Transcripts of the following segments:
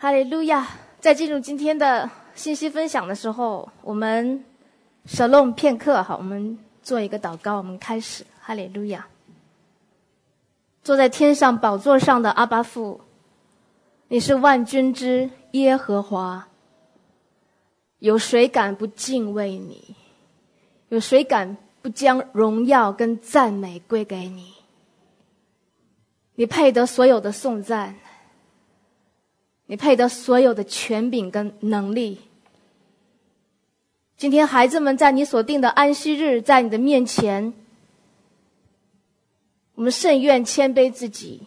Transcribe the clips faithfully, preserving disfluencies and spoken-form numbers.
哈利路亚！在进入今天的信息分享的时候，我们舍弄片刻，好，我们做一个祷告，我们开始。哈利路亚！坐在天上宝座上的阿爸父，你是万军之耶和华，有谁敢不敬畏你？有谁敢不将荣耀跟赞美归给你？你配得所有的颂赞，你配得所有的权柄跟能力。今天孩子们在你所定的安息日，在你的面前，我们甚愿谦卑自己，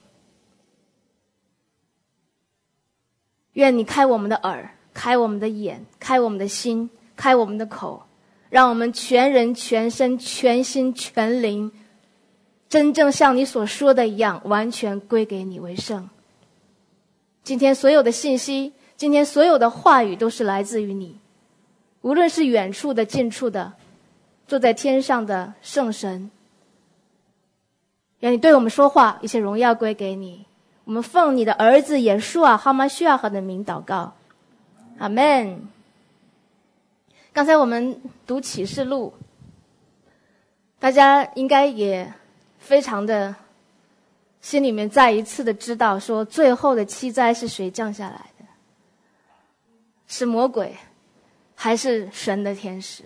愿你开我们的耳，开我们的眼，开我们的心，开我们的口，让我们全人全身全心全灵真正像你所说的一样，完全归给你为圣。今天所有的信息，今天所有的话语都是来自于你，无论是远处的近处的，坐在天上的圣神，愿你对我们说话，一切荣耀归给你。我们奉你的儿子耶稣啊哈马须亚哈的名祷告，阿们。刚才我们读启示录，大家应该也非常的心里面再一次的知道说，最后的七灾是谁降下来的？是魔鬼还是神的天使？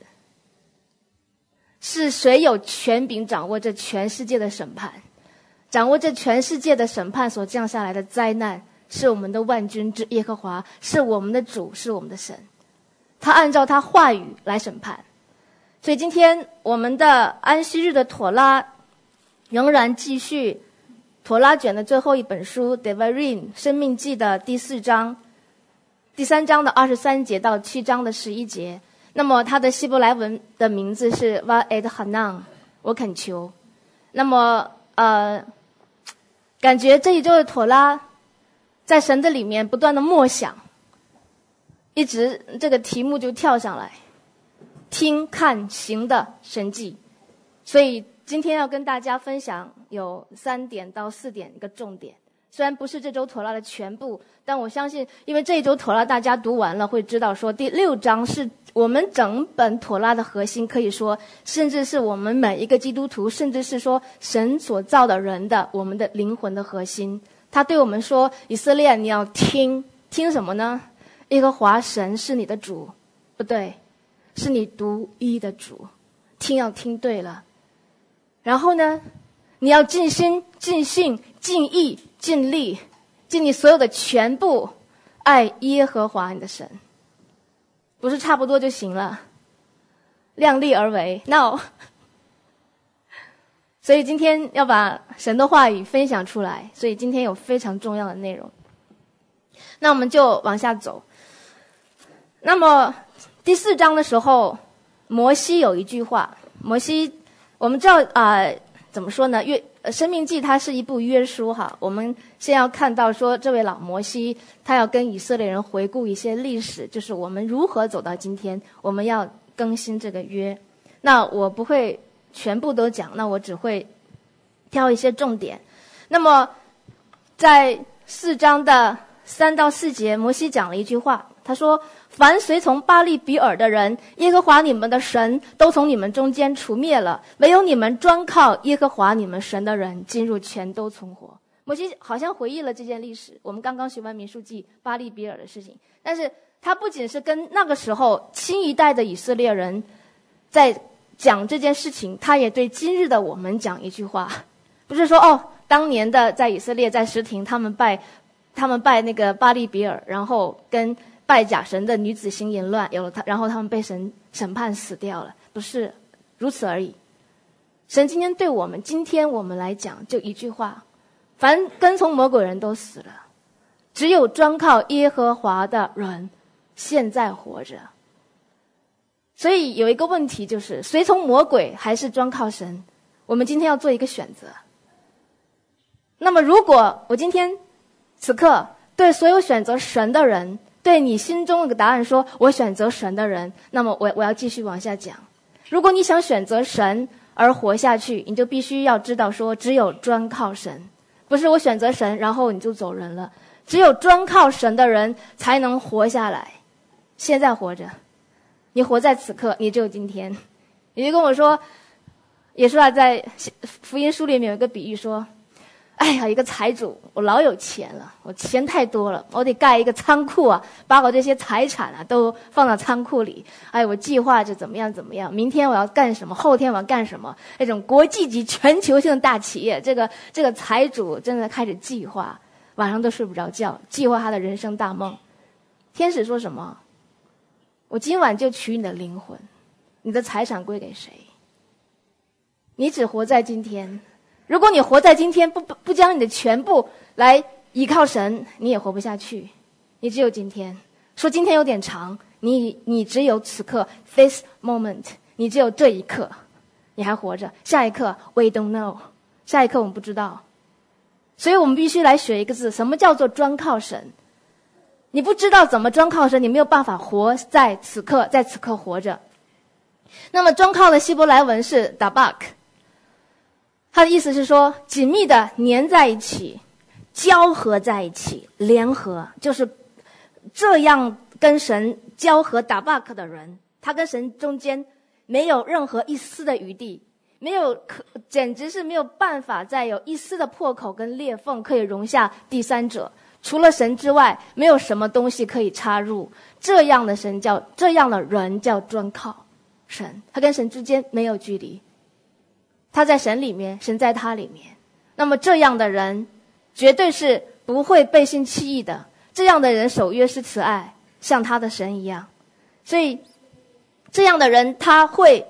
是谁有权柄掌握这全世界的审判？掌握这全世界的审判所降下来的灾难，是我们的万军之耶和华，是我们的主，是我们的神。他按照他话语来审判。所以今天我们的安息日的妥拉仍然继续妥拉卷的最后一本书 Devarim 生命记的第四章，第三章的二十三节到七章的十一节。那么它的希伯来文的名字是 Va'ed Hanan， 我恳求。那么呃，感觉这一周的妥拉在神的里面不断的默想，一直这个题目就跳上来，听看行的神迹。所以今天要跟大家分享有三点到四点一个重点，虽然不是这周妥拉的全部，但我相信因为这一周妥拉大家读完了会知道说，第六章是我们整本妥拉的核心，可以说甚至是我们每一个基督徒，甚至是说神所造的人的我们的灵魂的核心。他对我们说，以色列你要听，听什么呢？耶和华神是你的主，不对，是你独一的主，听要听对了。然后呢，你要尽心尽性尽意尽力尽你所有的全部爱耶和华你的神，不是差不多就行了，量力而为 No 所以今天要把神的话语分享出来，所以今天有非常重要的内容。那我们就往下走。那么第四章的时候，摩西有一句话，摩西我们知道啊、呃，怎么说呢？约生命记它是一部约书哈。我们先要看到说，这位老摩西他要跟以色列人回顾一些历史，就是我们如何走到今天，我们要更新这个约。那我不会全部都讲，那我只会挑一些重点。那么在四章的三到四节，摩西讲了一句话，他说，凡随从巴力比尔的人，耶和华你们的神都从你们中间除灭了，唯有你们专靠耶和华你们神的人，今日全都存活。摩西好像回忆了这件历史，我们刚刚学完民数记巴力比尔的事情，但是他不仅是跟那个时候新一代的以色列人在讲这件事情，他也对今日的我们讲一句话，不是说哦，当年的在以色列在什亭他们拜他们拜那个巴力比尔，然后跟拜假神的女子行淫乱，有了他，然后他们被神审判死掉了，不是如此而已。神今天对我们，今天我们来讲就一句话，凡跟从魔鬼人都死了，只有专靠耶和华的人现在活着。所以有一个问题就是，随从魔鬼还是专靠神？我们今天要做一个选择。那么如果我今天此刻对所有选择神的人，对你心中有个答案说我选择神的人，那么我我要继续往下讲。如果你想选择神而活下去，你就必须要知道说，只有专靠神，不是我选择神然后你就走人了。 只有专靠神的人才能活下来。现在活着，你活在此刻，你只有今天。你就跟我说，耶稣啊，在福音书里面有一个比喻说，哎呀，一个财主，我老有钱了，我钱太多了，我得盖一个仓库啊，把我这些财产啊都放到仓库里。哎，我计划着怎么样怎么样，明天我要干什么，后天我要干什么。那种国际级全球性的大企业，这个这个财主真的开始计划，晚上都睡不着觉，计划他的人生大梦。天使说什么？我今晚就取你的灵魂，你的财产归给谁？你只活在今天。如果你活在今天，不不不将你的全部来依靠神，你也活不下去。你只有今天。说今天有点长，你你只有此刻 this moment， 你只有这一刻，你还活着。下一刻 we don't know， 下一刻我们不知道。所以我们必须来学一个字，什么叫做专靠神？你不知道怎么专靠神，你没有办法活在此刻，在此刻活着。那么专靠的希伯来文是 dabak， 它的意思是说紧密的粘在一起，交合在一起，联合，就是这样跟神交合 dabak 的人，他跟神中间没有任何一丝的余地，没有可简直是没有办法再有一丝的破口跟裂缝可以容下第三者。除了神之外，没有什么东西可以插入。这样的神叫，这样的人叫专靠神，他跟神之间没有距离，他在神里面，神在他里面。那么这样的人绝对是不会背信弃义的，这样的人守约是慈爱，像他的神一样。所以这样的人他会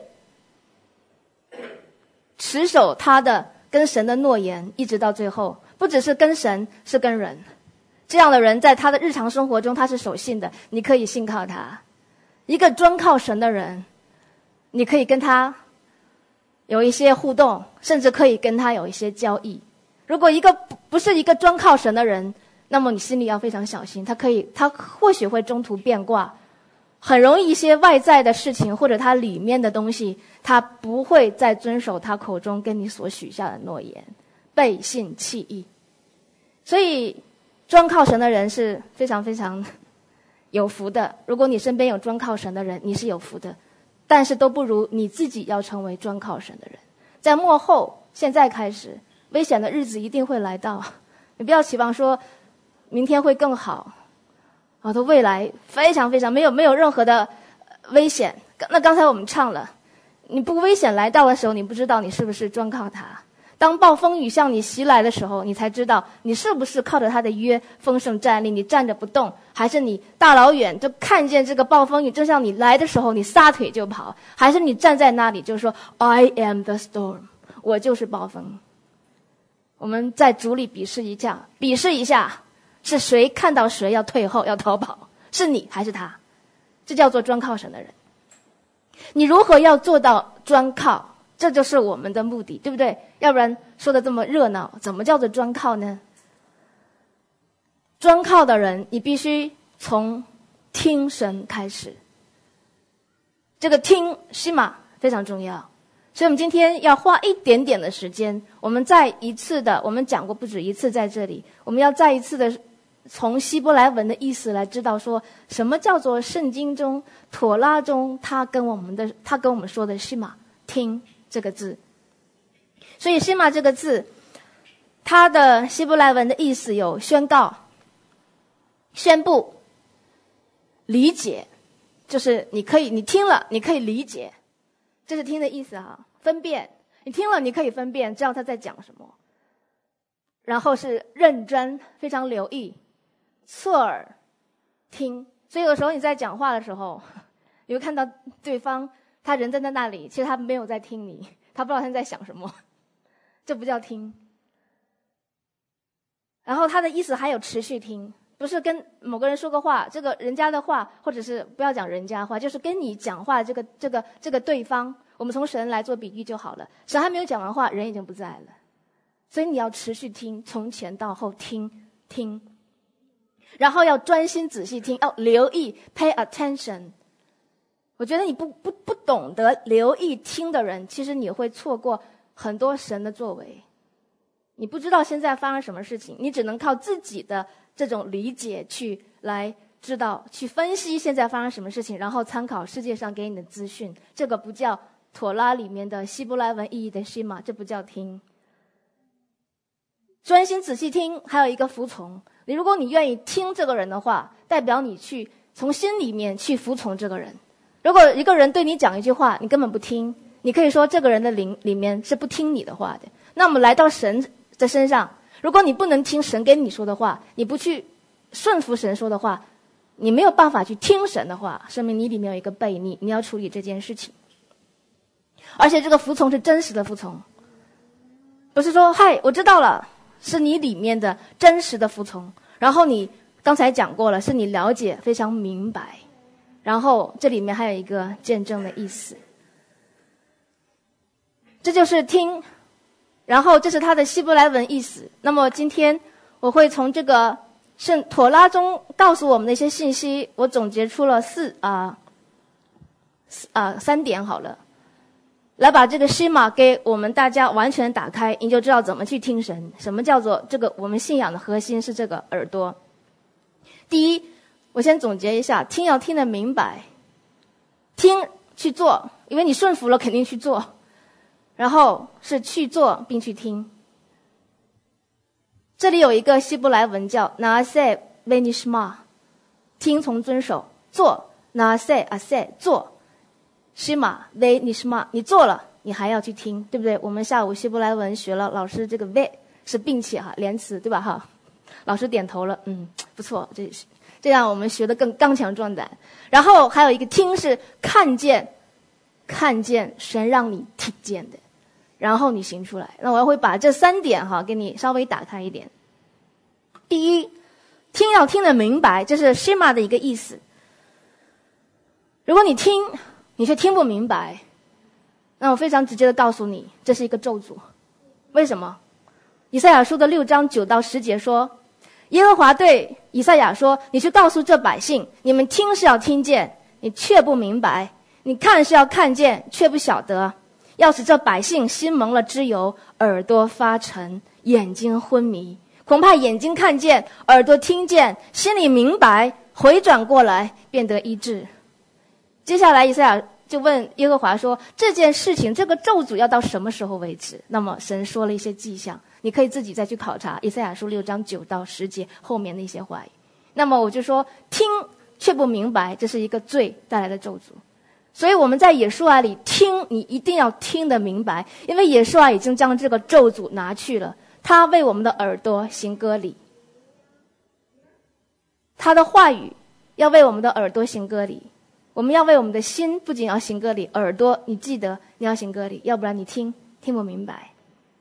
持守他的跟神的诺言，一直到最后，不只是跟神，是跟人。这样的人在他的日常生活中他是守信的，你可以信靠他。一个专靠神的人，你可以跟他有一些互动，甚至可以跟他有一些交易。如果一个不是一个专靠神的人，那么你心里要非常小心，他可以他或许会中途变卦，很容易一些外在的事情或者他里面的东西，他不会再遵守他口中跟你所许下的诺言，背信弃义。所以专靠神的人是非常非常有福的。如果你身边有专靠神的人，你是有福的，但是都不如你自己要成为专靠神的人。在末后，现在开始，危险的日子一定会来到。你不要期望说明天会更好，我的未来非常非常没有没有任何的危险。那刚才我们唱了，你不危险来到的时候，你不知道你是不是专靠他。当暴风雨向你袭来的时候，你才知道你是不是靠着他的约丰盛站立，你站着不动，还是你大老远就看见这个暴风雨正向你来的时候，你撒腿就跑，还是你站在那里就说 I am the storm， 我就是暴风。我们在主里比试一下，比试一下是谁看到谁要退后要逃跑，是你还是他？这叫做专靠神的人。你如何要做到专靠？这就是我们的目的，对不对？要不然说的这么热闹，怎么叫做专靠呢？专靠的人，你必须从听神开始。这个听西玛非常重要，所以我们今天要花一点点的时间，我们再一次的，我们讲过不止一次在这里，我们要再一次的从希伯来文的意思来知道说什么叫做圣经中妥拉中他跟我们的他跟我们说的西玛听这个字。所以西玛这个字它的希伯来文的意思有宣告、宣布、理解，就是你可以你听了你可以理解，这是听的意思哈。分辨，你听了你可以分辨知道他在讲什么。然后是认真，非常留意，侧耳听。所以有时候你在讲话的时候，你会看到对方他人站在那里，其实他没有在听你，他不知道他在想什么，这不叫听。然后他的意思还有持续听，不是跟某个人说个话，这个人家的话，或者是不要讲人家话，就是跟你讲话这个这个这个对方，我们从神来做比喻就好了。神还没有讲完话，人已经不在了，所以你要持续听，从前到后听听，然后要专心仔细听，要留意 pay attention。我觉得你不不不懂得留意听的人，其实你会错过很多神的作为。你不知道现在发生什么事情，你只能靠自己的这种理解去来知道，去分析现在发生什么事情，然后参考世界上给你的资讯。这个不叫妥拉里面的希伯来文意义的西玛，这不叫听。专心仔细听，还有一个服从。你如果你愿意听这个人的话，代表你去从心里面去服从这个人。如果一个人对你讲一句话，你根本不听，你可以说这个人的灵里面是不听你的话的。那么来到神的身上，如果你不能听神跟你说的话，你不去顺服神说的话，你没有办法去听神的话，说明你里面有一个悖逆，你要处理这件事情。而且这个服从是真实的服从，不是说嗨我知道了，是你里面的真实的服从。然后你刚才讲过了，是你了解非常明白，然后这里面还有一个见证的意思。这就是听，然后这是它的希伯来文意思。那么今天我会从这个圣妥拉中告诉我们的一些信息，我总结出了四啊啊三点好了，来把这个西玛给我们大家完全打开，你就知道怎么去听神。什么叫做这个我们信仰的核心是这个耳朵。第一，我先总结一下，听要听得明白，听去做，因为你顺服了肯定去做，然后是去做并去听。这里有一个希伯来文叫 naaseh venishma， 听从遵守，做 naaseh aseh 做 shima venishma， 你做了你还要去听，对不对？我们下午希伯来文学了，老师这个 ve 是并且哈连词，对吧哈？老师点头了，嗯，不错，这这样我们学得更刚强壮胆。然后还有一个听是看见，看见神让你听见的，然后你行出来。那我会把这三点哈给你稍微打开一点。第一，听要听得明白，这是 shema 的一个意思。如果你听你却听不明白，那我非常直接的告诉你，这是一个咒诅。为什么？以赛亚书的六章九到十节说，耶和华对以赛亚说，你去告诉这百姓，你们听是要听见，你却不明白，你看是要看见，却不晓得，要使这百姓心蒙了脂油，耳朵发沉，眼睛昏迷，恐怕眼睛看见，耳朵听见，心里明白，回转过来，便得医治。接下来以赛亚就问耶和华说，这件事情这个咒诅要到什么时候为止？那么神说了一些迹象，你可以自己再去考察以赛亚书六章九到十节后面的一些话语。那么我就说，听却不明白，这是一个罪带来的咒诅。所以我们在耶稣啊里听，你一定要听得明白，因为耶稣啊已经将这个咒诅拿去了，他为我们的耳朵行割礼，他的话语要为我们的耳朵行割礼。我们要为我们的心不仅要行割礼，耳朵你记得你要行割礼，要不然你听听不明白。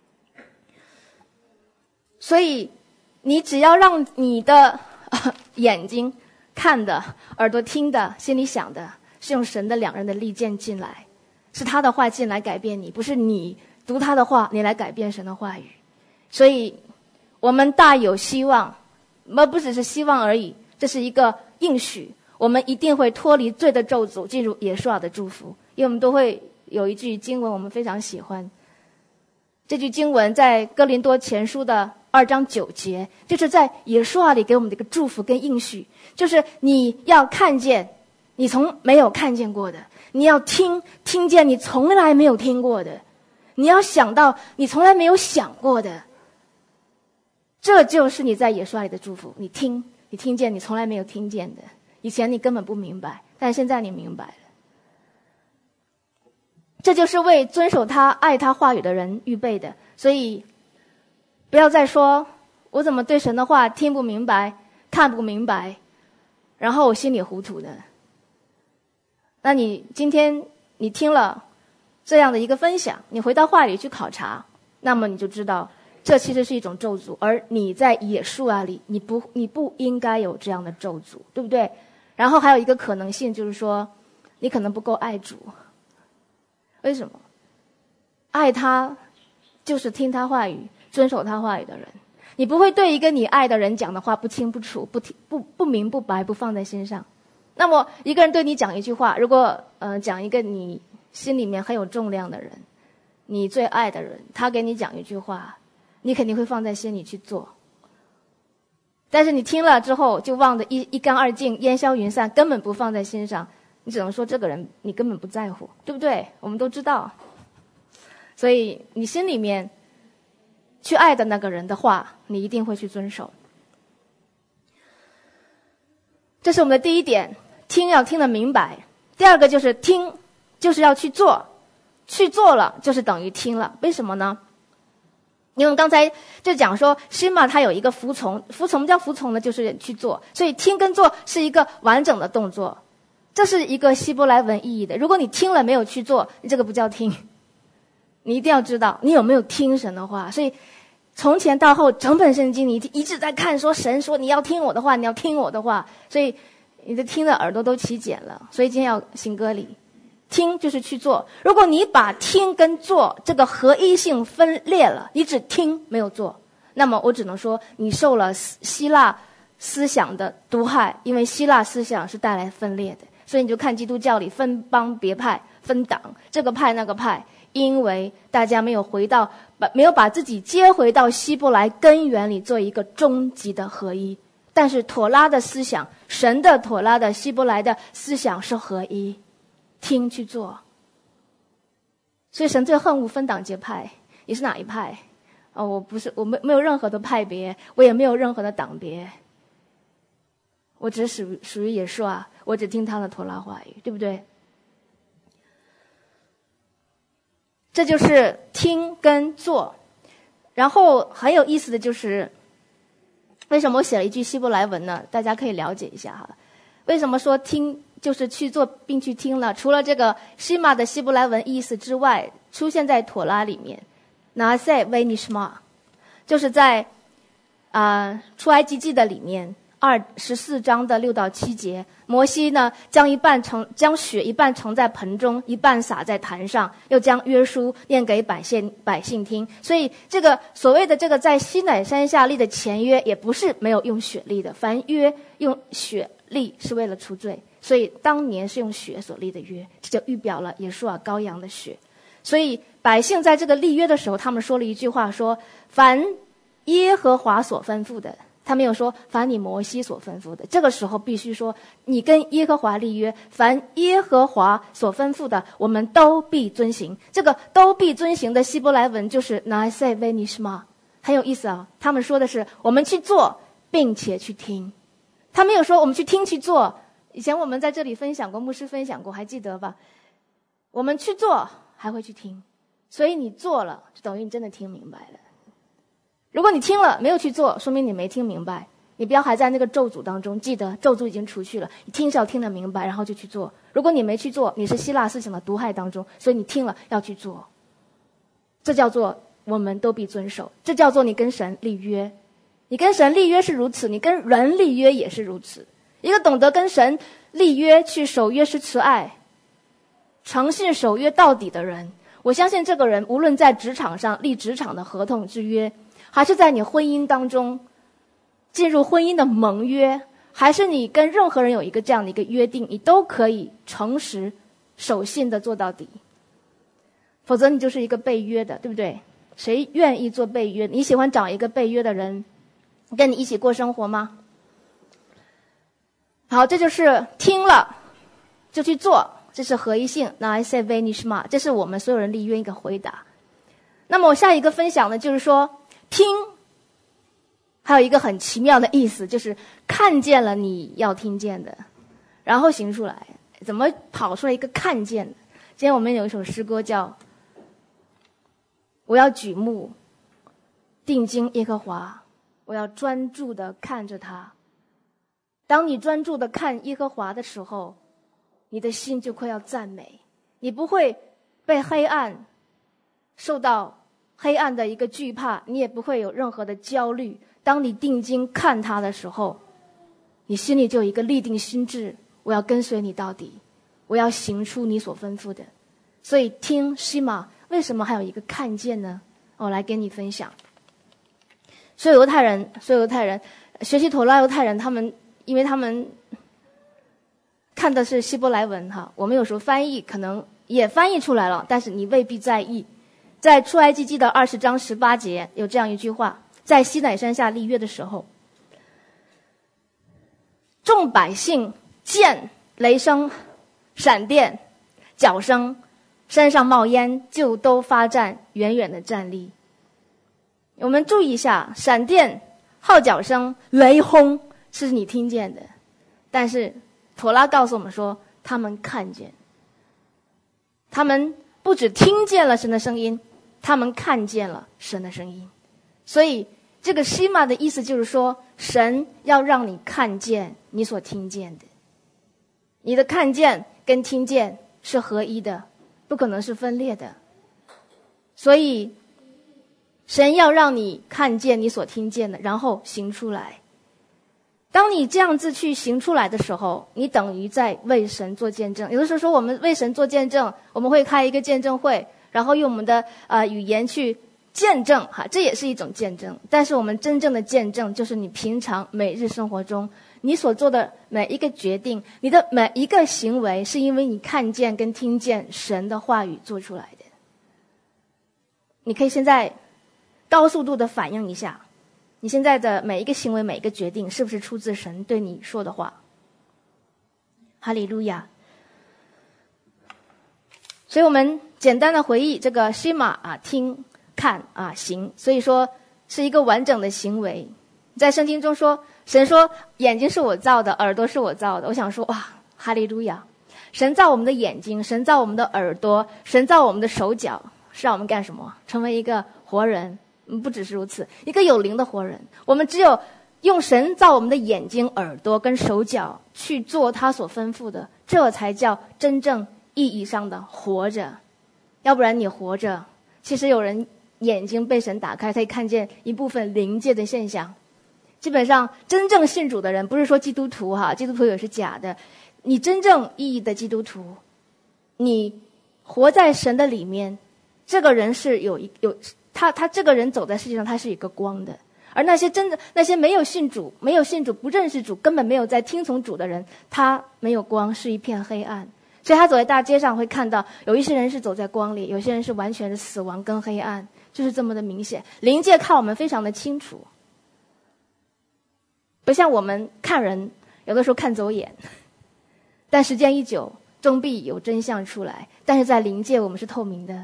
所以你只要让你的、呃、眼睛看的，耳朵听的，心里想的，是用神的两人的利剑进来，是他的话进来改变你，不是你读他的话你来改变神的话语。所以我们大有希望，而不只是希望而已，这是一个应许，我们一定会脱离罪的咒诅，进入耶稣的祝福。因为我们都会有一句经文我们非常喜欢，这句经文在哥林多前书的二章九节，就是在耶稣里给我们的一个祝福跟应许，就是你要看见你从没有看见过的，你要听听见你从来没有听过的，你要想到你从来没有想过的，这就是你在耶稣里的祝福。你听你听见你从来没有听见的，以前你根本不明白，但现在你明白了。这就是为遵守他爱他话语的人预备的。所以不要再说我怎么对神的话听不明白看不明白，然后我心里糊涂的。那你今天你听了这样的一个分享，你回到话里去考察，那么你就知道这其实是一种咒诅，而你在耶稣啊里你不你不应该有这样的咒诅，对不对？然后还有一个可能性就是说，你可能不够爱主。为什么？爱他就是听他话语，遵守他话语的人。你不会对一个你爱的人讲的话不清不楚，不不不明不白，不放在心上。那么一个人对你讲一句话，如果呃讲一个你心里面很有重量的人，你最爱的人，他给你讲一句话，你肯定会放在心里去做。 但是你听了之后就忘得一一干二净，烟消云散，根本不放在心上，你只能说这个人你根本不在乎，对不对？我们都知道。所以你心里面去爱的那个人的话，你一定会去遵守。这是我们的第一点，听要听得明白。第二个就是听就是要去做，去做了就是等于听了。为什么呢？因为我们刚才就讲说Shema它有一个服从，服从叫服从呢就是去做，所以听跟做是一个完整的动作，这是一个希伯来文意义的。如果你听了没有去做，你这个不叫听。你一定要知道你有没有听神的话。所以从前到后整本圣经你一直在看说神说你要听我的话，你要听我的话，所以你的听的耳朵都起茧了。所以今天要行割礼，听就是去做。如果你把听跟做这个合一性分裂了，你只听没有做，那么我只能说你受了希腊思想的毒害，因为希腊思想是带来分裂的。所以你就看基督教里分帮别派分党，这个派那个派，因为大家没有回到把没有把自己接回到希伯来根源里做一个终极的合一。但是妥拉的思想，神的妥拉的希伯来的思想是合一，听去做。所以神最恨恶分党结派。你是哪一派？哦，我不是，我没没有任何的派别，我也没有任何的党别，我只属属于耶稣啊，我只听他的妥拉话语，对不对？这就是听跟做。然后很有意思的就是为什么我写了一句希伯来文呢？大家可以了解一下哈。为什么说听就是去做并去听了？除了这个希玛的希伯来文意思之外，出现在妥拉里面 Naaseh V'nishma 就是在啊、呃、出埃及记的里面二十四章的六到七节，摩西呢将一半盛将血一半盛在盆中，一半洒在坛上，又将约书念给百姓百姓听。所以这个所谓的这个在西乃山下立的前约，也不是没有用血立的，凡约用血立是为了除罪，所以当年是用血所立的约，这就预表了耶稣啊羔羊的血。所以百姓在这个立约的时候，他们说了一句话说，凡耶和华所吩咐的，他没有说凡你摩西所吩咐的。这个时候必须说你跟耶和华立约，凡耶和华所吩咐的我们都必遵行。这个都必遵行的希伯来文就是 Naaseh V'nishma， 很有意思啊。他们说的是我们去做并且去听，他没有说我们去听去做。以前我们在这里分享过，牧师分享过，还记得吧？我们去做还会去听，所以你做了就等于你真的听明白了。如果你听了没有去做，说明你没听明白，你不要还在那个咒诅当中。记得咒诅已经除去了，你听是要听得明白，然后就去做。如果你没去做，你是希腊思想的毒害当中，所以你听了要去做。这叫做我们都必遵守，这叫做你跟神立约。你跟神立约是如此，你跟人立约也是如此。一个懂得跟神立约去守约是慈爱，诚信守约到底的人，我相信这个人无论在职场上立职场的合同之约，还是在你婚姻当中进入婚姻的盟约，还是你跟任何人有一个这样的一个约定，你都可以诚实守信的做到底。否则你就是一个被约的，对不对？谁愿意做被约？你喜欢找一个被约的人跟你一起过生活吗？好，这就是听了就去做，这是合一性。Naaseh V'nishma， 这是我们所有人立约一个回答。那么我下一个分享呢，就是说听还有一个很奇妙的意思，就是看见了你要听见的，然后行出来。怎么跑出来一个看见的？今天我们有一首诗歌叫我要举目定睛耶和华，我要专注的看着他。当你专注的看耶和华的时候，你的心就快要赞美，你不会被黑暗受到黑暗的一个惧怕，你也不会有任何的焦虑。当你定睛看他的时候，你心里就有一个立定心志，我要跟随你到底，我要行出你所吩咐的。所以听西玛为什么还有一个看见呢？我来跟你分享。所有犹太人所有犹太人学习妥拉犹太人，他们因为他们看的是希伯来文哈，我们有时候翻译可能也翻译出来了，但是你未必在意。在出埃及记的二十章十八节有这样一句话，在西乃山下立约的时候， 众百姓见雷声、闪电、脚声，身上冒烟，就都发战，远远的站立。我们注意一下，闪电、号角声、雷轰是你听见的，但是妥拉告诉我们说，他们看见，他们不只听见了神的声音，他们看见了神的声音。所以这个西玛的意思就是说，神要让你看见你所听见的，你的看见跟听见是合一的，不可能是分裂的。所以神要让你看见你所听见的，然后行出来。当你这样子去行出来的时候，你等于在为神做见证。有的时候说我们为神做见证，我们会开一个见证会，然后用我们的呃语言去见证哈，这也是一种见证。但是我们真正的见证，就是你平常每日生活中你所做的每一个决定，你的每一个行为，是因为你看见跟听见神的话语做出来的。你可以现在高速度的反应一下，你现在的每一个行为、每一个决定，是不是出自神对你说的话？哈利路亚！所以我们简单的回忆这个西玛啊，听、看啊、行，所以说是一个完整的行为。在圣经中说，神说眼睛是我造的，耳朵是我造的。我想说，哇，哈利路亚！神造我们的眼睛，神造我们的耳朵，神造我们的手脚，是让我们干什么？成为一个活人。不只是如此，一个有灵的活人。我们只有用神造我们的眼睛、耳朵跟手脚去做他所吩咐的，这才叫真正意义上的活着。要不然你活着，其实有人眼睛被神打开，他可以看见一部分灵界的现象。基本上真正信主的人，不是说基督徒哈，基督徒也是假的。你真正意义的基督徒，你活在神的里面，这个人是有一有他他这个人走在世界上，他是一个光的。而那些真的那些没有信主、没有信主、不认识主、根本没有在听从主的人，他没有光，是一片黑暗。所以他走在大街上会看到，有一些人是走在光里，有些人是完全的死亡跟黑暗，就是这么的明显。灵界看我们非常的清楚，不像我们看人有的时候看走眼，但时间一久，终必有真相出来。但是在灵界我们是透明的，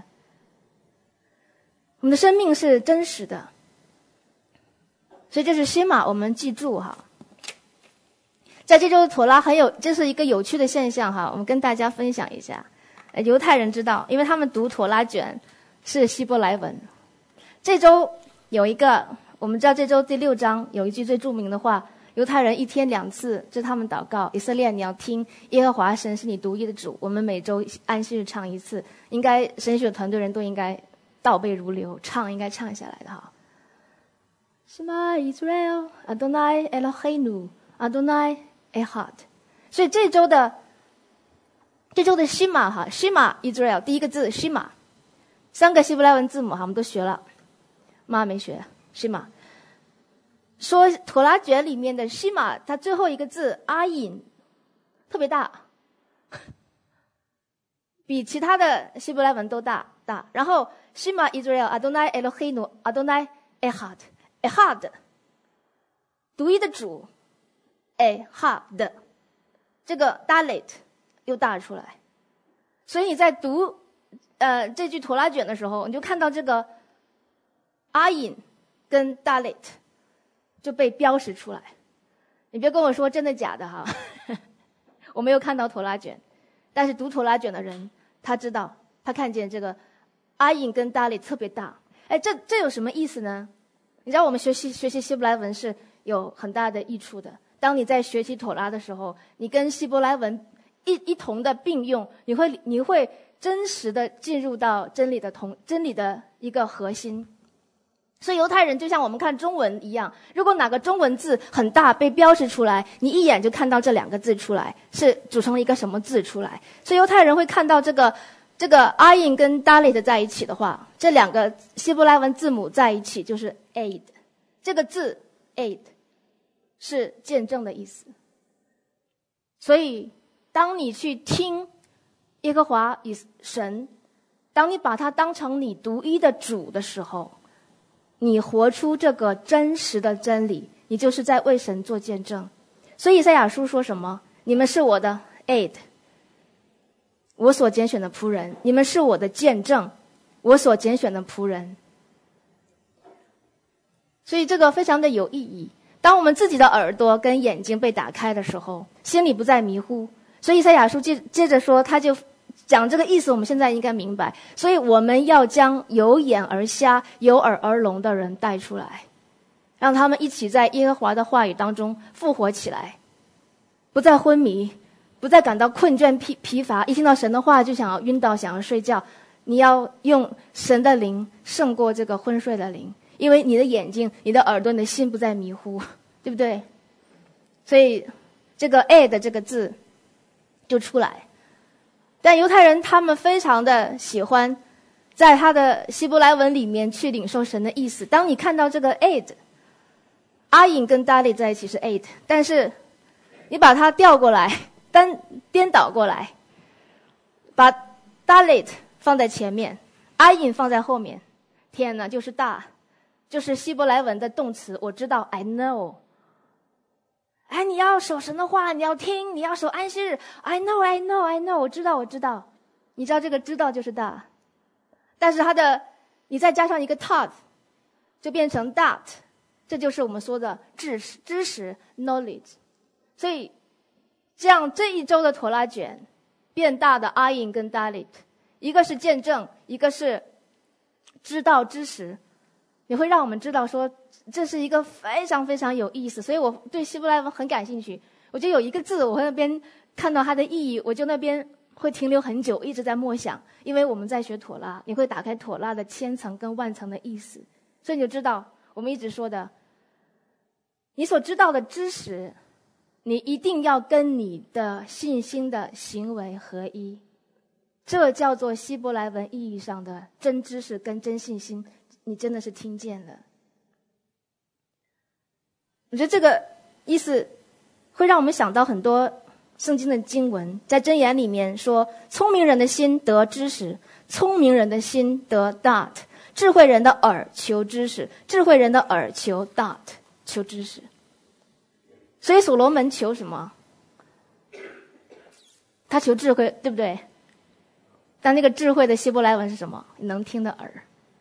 我们的生命是真实的。所以这是西玛，我们记住哈。在这周妥拉很有，这是一个有趣的现象哈，我们跟大家分享一下。呃，犹太人知道，因为他们读妥拉卷是希伯来文。这周有一个，我们知道这周第六章有一句最著名的话，犹太人一天两次，这是他们祷告，以色列你要听耶和华神是你独一的主。我们每周安息日唱一次，应该神学团队人都应该倒背如流，唱应该唱下来的哈。Shema Israel, Adonai Eloheinu, Adonai Echad。所以这周的这周的西玛哈，西玛 Israel 第一个字西玛，三个希伯来文字母哈，我们都学了，妈没学西玛。说妥拉卷里面的西玛，它最后一个字阿隐特别大，比其他的希伯来文都大大。然后西玛 Israel, Adonai Eloheinu, Adonai Echad。Echad， 独一的主 Echad， 这个 Dalet 又大出来。所以你在读呃这句妥拉卷的时候，你就看到这个阿隐跟 Dalet 就被标识出来。你别跟我说真的假的哈，我没有看到妥拉卷，但是读妥拉卷的人他知道，他看见这个阿隐跟 Dalet 特别大。哎，这这有什么意思呢？你知道我们学习学习希伯来文是有很大的益处的。当你在学习妥拉的时候，你跟希伯来文一一同的并用，你会你会真实的进入到真理的同真理的一个核心。所以犹太人就像我们看中文一样，如果哪个中文字很大被标识出来，你一眼就看到这两个字出来是组成了一个什么字出来。所以犹太人会看到这个这个阿印跟 Dalet 在一起的话，这两个希伯来文字母在一起就是 aid。这个字 aid 是见证的意思。所以当你去听耶和华神，当你把它当成你独一的主的时候，你活出这个真实的真理，你就是在为神做见证。 所以以赛亚书说什么？你们是我的 aid， 我所拣选的仆人，你们是我的见证，我所拣选的仆人。所以这个非常的有意义。当我们自己的耳朵跟眼睛被打开的时候，心里不再迷糊。所以以赛亚书接接着说，他就讲这个意思，我们现在应该明白。所以我们要将有眼而瞎、有耳而聋的人带出来，让他们一起在耶和华的话语当中复活起来，不再昏迷，不再感到困倦疲疲乏，一听到神的话就想要晕倒，想要睡觉。你要用神的灵胜过这个昏睡的灵，因为你的眼睛、你的耳朵、你的心不再迷糊，对不对？所以这个 aid 这个字就出来。但犹太人他们非常的喜欢在他的希伯来文里面去领受神的意思。当你看到这个 aid， 阿隐跟 dalit 在一起是 aid， 但是你把它调过来，单颠倒过来，把 dalit 放在前面，阿隐放在后面，天哪，就是大，就是希伯来文的动词。我知道 I know， 哎，你要守神的话，你要听，你要守安息日。I know, I know, I know， 我知道，我知道。你知道这个知道就是大，但是它的你再加上一个 taught， 就变成 dot， 这就是我们说的知识，知识 knowledge。所以这样这一周的妥拉卷变大的阿隐跟 dalit， 一个是见证，一个是知道知识，也会让我们知道说这是一个非常非常有意思。所以我对希伯来文很感兴趣，我就有一个字，我那边看到它的意义，我就那边会停留很久，一直在默想。因为我们在学妥拉，你会打开妥拉的千层跟万层的意思，所以你就知道我们一直说的，你所知道的知识，你一定要跟你的信心的行为合一，这叫做希伯来文意义上的真知识跟真信心，你真的是听见了。我觉得这个意思会让我们想到很多圣经的经文，在箴言里面说，聪明人的心得知识，聪明人的心得 dot， 智慧人的耳求知识，智慧人的耳求 dot， 求知识。所以所罗门求什么？他求智慧，对不对？但那个智慧的希伯来文是什么？能听的耳。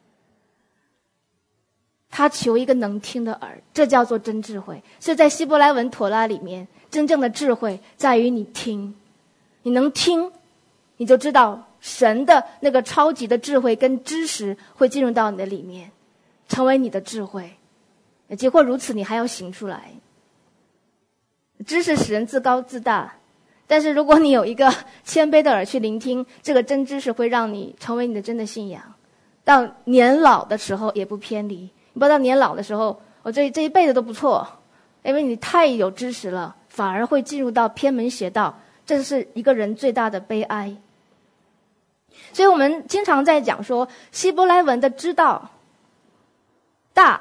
他求一个能听的耳，这叫做真智慧。所以在希伯来文妥拉里面，真正的智慧在于你听，你能听，你就知道神的那个超级的智慧跟知识会进入到你的里面，成为你的智慧。结果如此，你还要行出来。知识使人自高自大，但是如果你有一个谦卑的耳去聆听，这个真知识会让你成为你的真的信仰，到年老的时候也不偏离。你不到年老的时候，我这这一辈子都不错，因为你太有知识了，反而会进入到偏门邪道，这是一个人最大的悲哀。所以我们经常在讲说，希伯来文的知道大，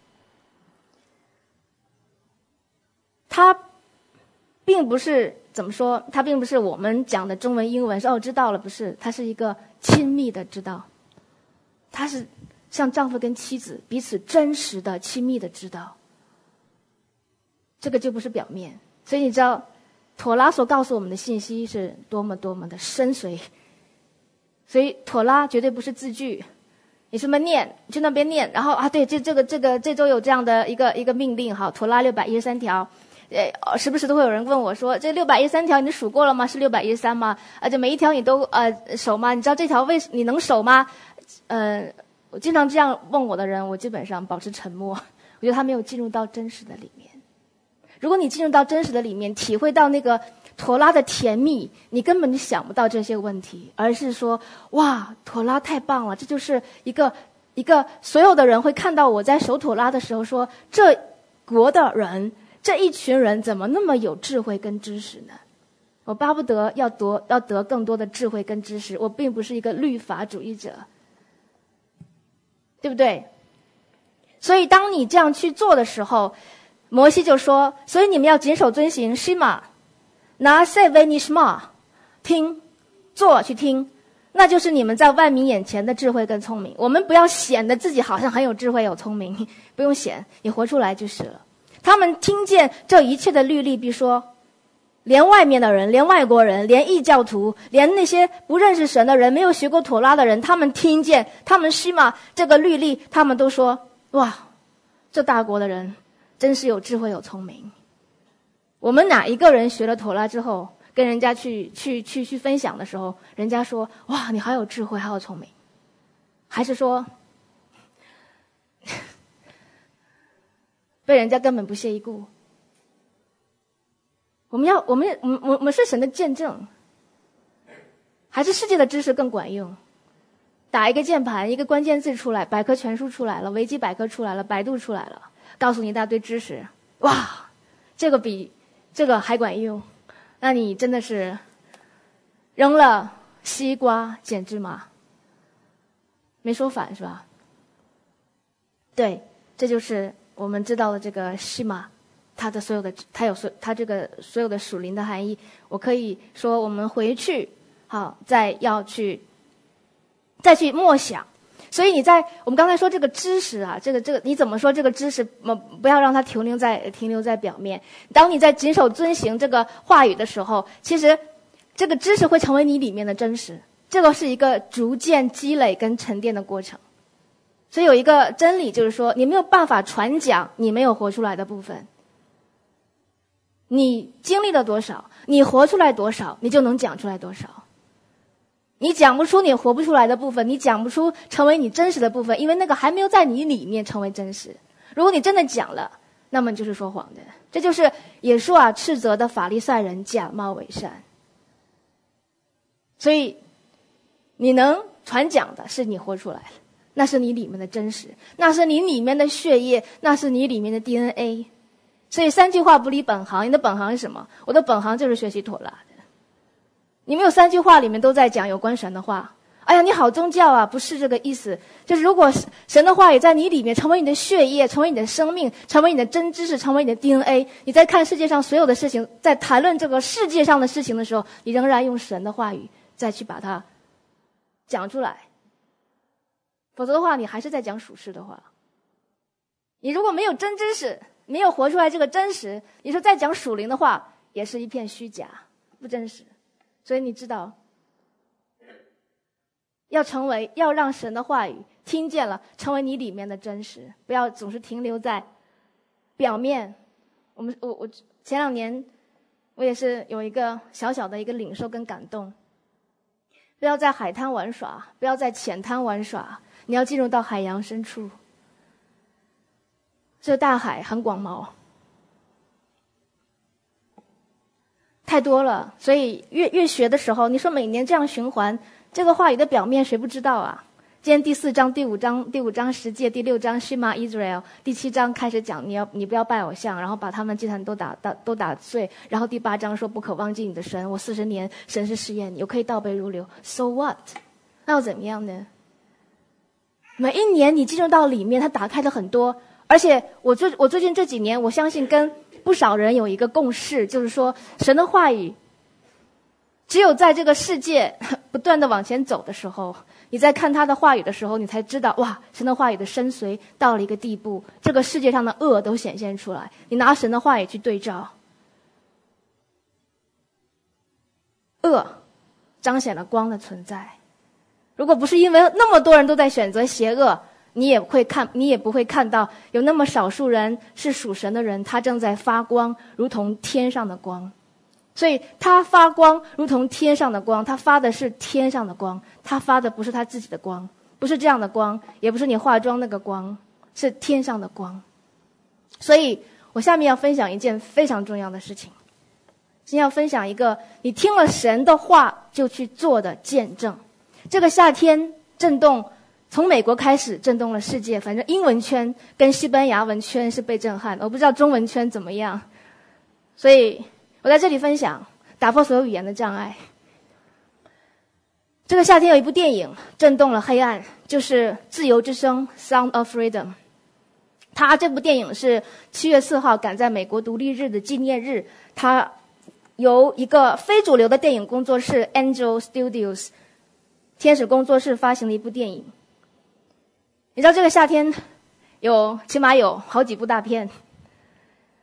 它并不是怎么说，它并不是我们讲的中文英文说哦知道了，不是，它是一个亲密的知道，它是像丈夫跟妻子彼此真实的亲密的知道，这个就不是表面。所以你知道妥拉所告诉我们的信息是多么多么的深邃。所以妥拉绝对不是字句，你什么念你去那边念，然后啊对，这这个这个这周有这样的一个一个命令，好，妥拉六百一十三条，呃时不时都会有人问我说，这六百一十三条你数过了吗？是六百一十三吗？而且每一条你都呃守吗？你知道这条为你能守吗？呃我经常这样问我的人，我基本上保持沉默。我觉得他没有进入到真实的里面。如果你进入到真实的里面，体会到那个妥拉的甜蜜，你根本就想不到这些问题，而是说，哇，妥拉太棒了！这就是一个一个所有的人会看到我在守妥拉的时候说，这国的人，这一群人怎么那么有智慧跟知识呢？我巴不得要得要得更多的智慧跟知识。我并不是一个律法主义者。对不对？所以当你这样去做的时候，摩西就说，所以你们要谨守遵行 Shema， 拿塞维尼什玛，听，做去听，那就是你们在万民眼前的智慧跟聪明。我们不要显得自己好像很有智慧有聪明，不用显，你活出来就是了。 他们听见这一切的律例，比如说连外面的人，连外国人，连异教徒，连那些不认识神的人，没有学过妥拉的人，他们听见他们西马这个律例，他们都说，哇，这大国的人真是有智慧有聪明。我们哪一个人学了妥拉之后跟人家去去去去分享的时候，人家说，哇，你好有智慧好有聪明，还是说被人家根本不屑一顾？我们要我们我们我们是神的见证，还是世界的知识更管用？打一个键盘，一个关键字出来，百科全书出来了，维基百科出来了，百度出来了，告诉你一大堆知识，哇，这个比这个还管用，那你真的是扔了西瓜捡芝麻，没说反是吧？对，这就是我们知道的这个西马，它的所有的，它有所它这个所有的属灵的含义。我可以说，我们回去好，再要去再去默想。所以你在我们刚才说这个知识啊，这个这个你怎么说这个知识？不要让它停留在停留在表面。当你在谨守遵行这个话语的时候，其实这个知识会成为你里面的真实。这个是一个逐渐积累跟沉淀的过程。所以有一个真理就是说，你没有办法传讲你没有活出来的部分。你经历了多少，你活出来多少，你就能讲出来多少。你讲不出你活不出来的部分，你讲不出成为你真实的部分，因为那个还没有在你里面成为真实。如果你真的讲了，那么你就是说谎的。这就是耶稣啊斥责的法利赛人假冒伪善。所以你能传讲的是你活出来了，那是你里面的真实，那是你里面的血液，那是你里面的 D N A。 所以三句话不离本行。你的本行是什么？我的本行就是学习妥拉的。你没有三句话里面都在讲有关神的话，哎呀你好宗教啊，不是这个意思。就是如果神的话也在你里面成为你的血液，成为你的生命，成为你的真知识，成为你的 D N A， 你在看世界上所有的事情，在谈论这个世界上的事情的时候，你仍然用神的话语再去把它讲出来，否则的话你还是在讲属世的话。你如果没有真知识，没有活出来这个真实，你说再讲属灵的话也是一片虚假，不真实。所以你知道，要成为要让神的话语听见了，成为你里面的真实，不要总是停留在表面。我们我我前两年我也是有一个小小的一个领受跟感动，不要在海滩玩耍，不要在浅滩玩耍，你要进入到海洋深处。这大海很广袤，太多了，所以越越学的时候，你说每年这样循环，这个话语的表面谁不知道啊？今天第四章、第五章、第五章十诫，第六章 Shema Israel， 第七章开始讲你要你不要拜偶像，然后把他们祭坛都打打都打碎，然后第八章说不可忘记你的神，我四十年神是试验你，我可以倒背如流。So what？ 那又怎么样呢？每一年你进入到里面，它打开了很多。而且我最我最近这几年，我相信跟不少人有一个共识，就是说神的话语只有在这个世界不断的往前走的时候，你在看他的话语的时候，你才知道哇，神的话语的深邃到了一个地步，这个世界上的恶都显现出来。你拿神的话语去对照，恶彰显了光的存在。如果不是因为那么多人都在选择邪恶，你也会看，你也不会看到有那么少数人是属神的人，他正在发光，如同天上的光。所以他发光如同天上的光，他发的是天上的光，他发的不是他自己的光，不是这样的光，也不是你化妆那个光，是天上的光。所以我下面要分享一件非常重要的事情，今天要分享一个你听了神的话就去做的见证。这个夏天震动，从美国开始震动了世界，反正英文圈跟西班牙文圈是被震撼，我不知道中文圈怎么样。所以我在这里分享，打破所有语言的障碍。这个夏天有一部电影震动了黑暗，就是《自由之声》 Sound of Freedom。 它这部电影是七月四号赶在美国独立日的纪念日，它由一个非主流的电影工作室 Angel Studios 天使工作室发行的一部电影。你知道这个夏天有起码有好几部大片，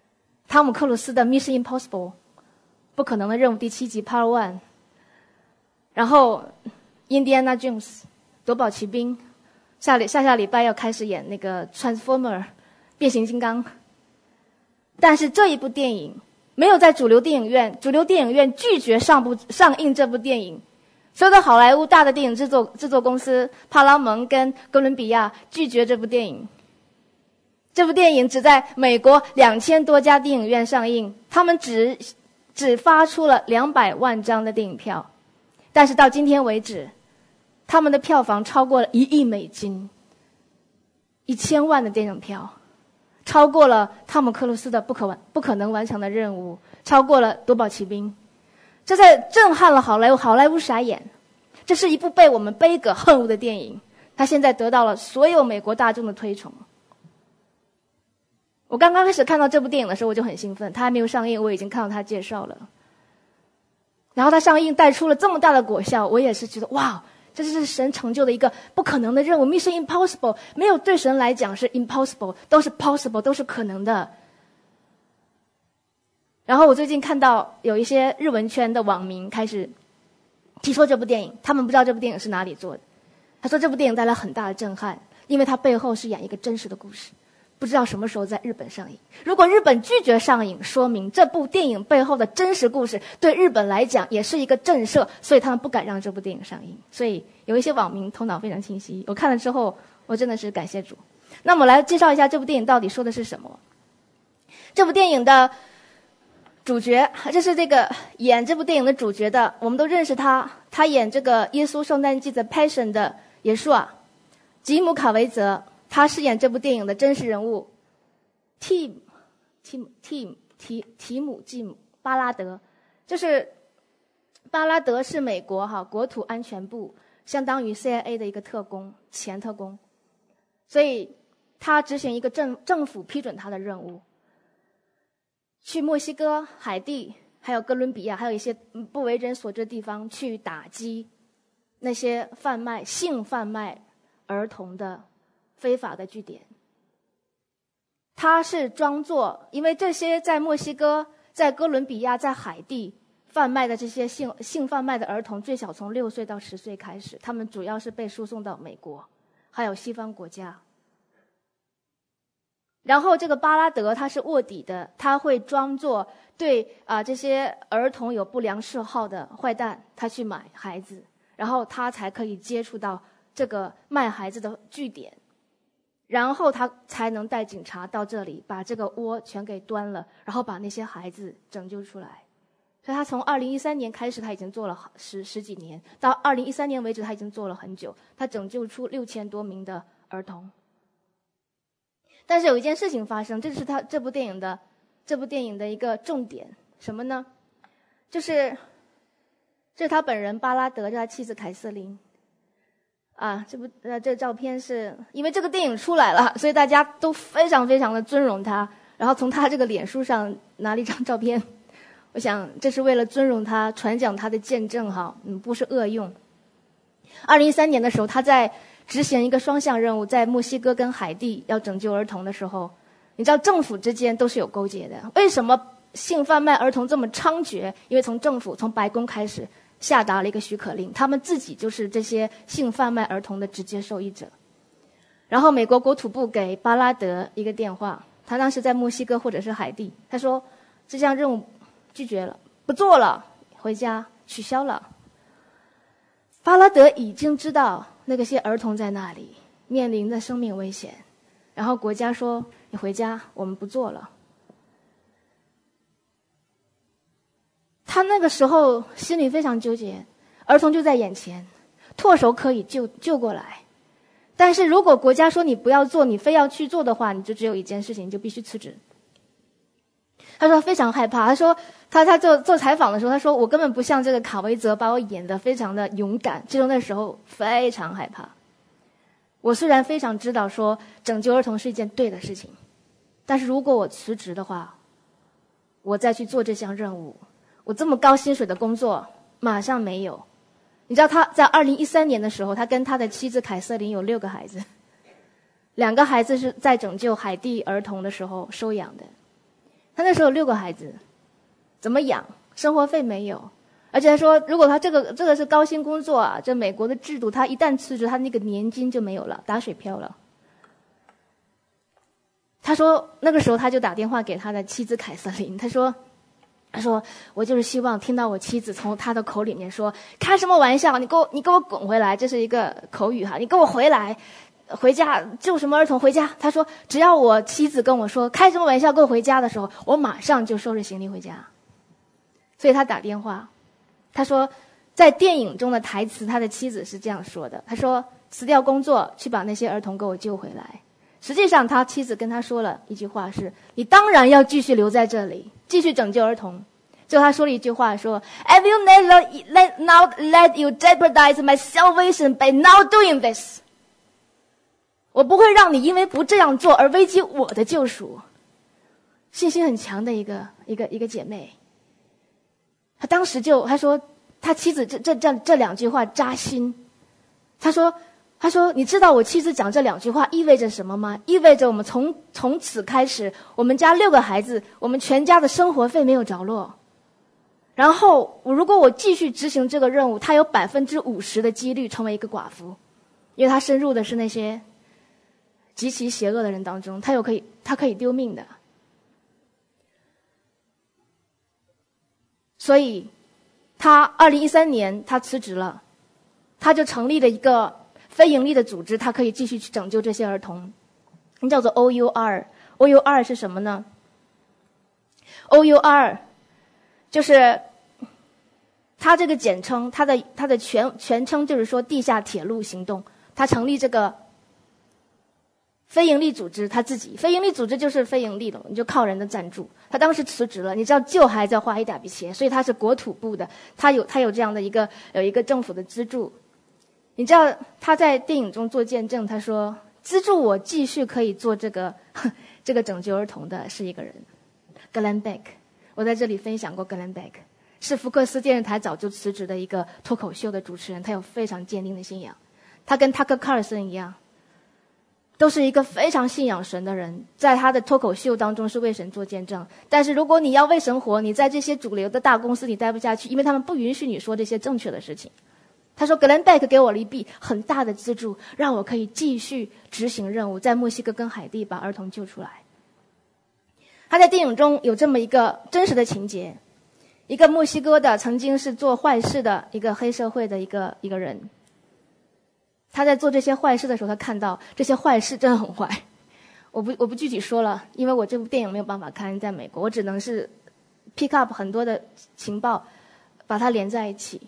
汤姆克鲁斯的 Mission Impossible 不可能的任务第七集 Part One， 然后印第安纳 Jones 夺宝奇兵，下礼下下礼拜要开始演那个 Transformer 变形金刚。但是这一部电影没有在主流电影院，主流电影院拒绝上部上映这部电影。所有的好莱坞大的电影制作制作公司，派拉蒙跟哥伦比亚拒绝这部电影。这部电影只在美国两千多家电影院上映，他们只只发出了两百万张的电影票，但是到今天为止，他们的票房超过了一亿美金，一千万的电影票，超过了汤姆克鲁斯的不可完不可能完成的任务，超过了夺宝奇兵。这在震撼了好莱坞，好莱坞傻眼。这是一部被我们悲歌恨恶的电影，它现在得到了所有美国大众的推崇。我刚刚开始看到这部电影的时候，我就很兴奋，它还没有上映，我已经看到它介绍了。然后它上映带出了这么大的果效，我也是觉得哇，这是神成就的一个不可能的任务 ，Mission Impossible 没有对神来讲是 impossible， 都是 possible， 都是可能的。然后我最近看到有一些日文圈的网民开始提说这部电影，他们不知道这部电影是哪里做的。他说这部电影带来很大的震撼，因为它背后是演一个真实的故事，不知道什么时候在日本上映。如果日本拒绝上映，说明这部电影背后的真实故事对日本来讲也是一个震慑，所以他们不敢让这部电影上映。所以有一些网民头脑非常清晰，我看了之后，我真的是感谢主。那么来介绍一下这部电影到底说的是什么。这部电影的主角，这是这个演这部电影的主角的，我们都认识他，他演这个耶稣圣诞季的 Passion 的耶稣啊，吉姆卡维泽，他饰演这部电影的真实人物 Tim Tim Tim 提提姆吉姆巴拉德，就是巴拉德是美国哈国土安全部相当于 C I A 的一个特工，前特工，所以他执行一个政政府批准他的任务，去墨西哥、海地还有哥伦比亚还有一些不为人所知的地方去打击那些贩卖性贩卖儿童的非法的据点。他是装作，因为这些在墨西哥、在哥伦比亚、在海地贩卖的这些性性贩卖的儿童，最小从六岁到十岁开始，他们主要是被输送到美国，还有西方国家。然后这个巴拉德他是卧底的，他会装作对啊、呃、这些儿童有不良嗜好的坏蛋，他去买孩子，然后他才可以接触到这个卖孩子的据点，然后他才能带警察到这里把这个窝全给端了，然后把那些孩子拯救出来。所以他从二零一三年开始，他已经做了十十几年，到二零一三年为止，他已经做了很久，他拯救出六千多名的儿童。但是有一件事情发生，这是他这部电影的这部电影的一个重点，什么呢？就是这是他本人巴拉德，这是他妻子凯瑟琳。啊，这部呃这个照片是因为这个电影出来了，所以大家都非常非常的尊荣他。然后从他这个脸书上拿了一张照片，我想这是为了尊荣他，传讲他的见证哈，嗯，不是恶用。二零一三年的时候，他在执行一个双向任务，在墨西哥跟海地要拯救儿童的时候，你知道政府之间都是有勾结的。为什么性贩卖儿童这么猖獗？因为从政府从白宫开始下达了一个许可令，他们自己就是这些性贩卖儿童的直接受益者。然后美国国土部给巴拉德一个电话，他当时在墨西哥或者是海地，他说这项任务拒绝了，不做了，回家取消了。巴拉德已经知道那些儿童在那里面临着生命危险，然后国家说你回家，我们不做了。他那个时候心里非常纠结，儿童就在眼前，唾手可以救救过来，但是如果国家说你不要做，你非要去做的话，你就只有一件事情，你就必须辞职。他说非常害怕，他说他他做做采访的时候，他说我根本不像这个卡维泽把我演得非常的勇敢，其实那时候非常害怕。我虽然非常知道说拯救儿童是一件对的事情，但是如果我辞职的话，我再去做这项任务，我这么高薪水的工作马上没有。你知道他在二零一三年的时候，他跟他的妻子凯瑟琳有六个孩子，两个孩子是在拯救海地儿童的时候收养的。 他那时候有六个孩子，怎么养？生活费没有。而且他说，如果他这个这个是高薪工作啊，这美国的制度，他一旦辞职，他那个年金就没有了，打水漂了。他说那个时候他就打电话给他的妻子凯瑟琳，他说他说我就是希望听到我妻子从他的口里面说，开什么玩笑，你给我你给我滚回来，这是一个口语哈，你给我回来，回家救什么儿童回家。他说只要我妻子跟我说开什么玩笑给我回家的时候，我马上就收拾行李回家。所以他打电话，他说在电影中的台词他的妻子是这样说的，他说辞掉工作去把那些儿童给我救回来。实际上他妻子跟他说了一句话是，你当然要继续留在这里，继续拯救儿童。最后他说了一句话说 I will never let, not let you jeopardize my salvation by now doing this。 我不会让你因为不这样做而危及我的救赎。信心很强的一个一个一个姐妹，他当时就他说他妻子这这这这两句话扎心。他说他说你知道我妻子讲这两句话意味着什么吗？意味着我们从从此开始，我们家六个孩子，我们全家的生活费没有着落。然后如果我继续执行这个任务，他有百分之五十的几率成为一个寡妇，因为他深入的是那些极其邪恶的人当中，他有可以他可以丢命的。所以他二零一三年他辞职了，他就成立了一个非盈利的组织，他可以继续去拯救这些儿童，叫做 O U R。O U R 是什么呢？ O U R 就是他这个简称，他的他的全全称就是说地下铁路行动。他成立这个非盈利组织，他自己非盈利组织就是非盈利的，你就靠人的赞助。他当时辞职了，你知道救孩子要花一大笔钱，所以他是国土部的，他有他有这样的一个有一个政府的资助。你知道他在电影中做见证，他说资助我继续可以做这个这个拯救儿童的是一个人 Glenn Beck。 我在这里分享过 Glenn Beck， 是福克斯电视台早就辞职的一个脱口秀的主持人，他有非常坚定的信仰。他跟 Tucker Carlson 一样，都是一个非常信仰神的人，在他的脱口秀当中是为神做见证。但是如果你要为神活，你在这些主流的大公司你待不下去，因为他们不允许你说这些正确的事情。他说 Glenn Beck 给我了一笔很大的资助，让我可以继续执行任务，在墨西哥跟海地把儿童救出来。他在电影中有这么一个真实的情节，一个墨西哥的曾经是做坏事的一个黑社会的一个一个人，他在做这些坏事的时候，他看到这些坏事真的很坏。我不我不具体说了，因为我这部电影没有办法看在美国，我只能是 pick up 很多的情报，把它连在一起。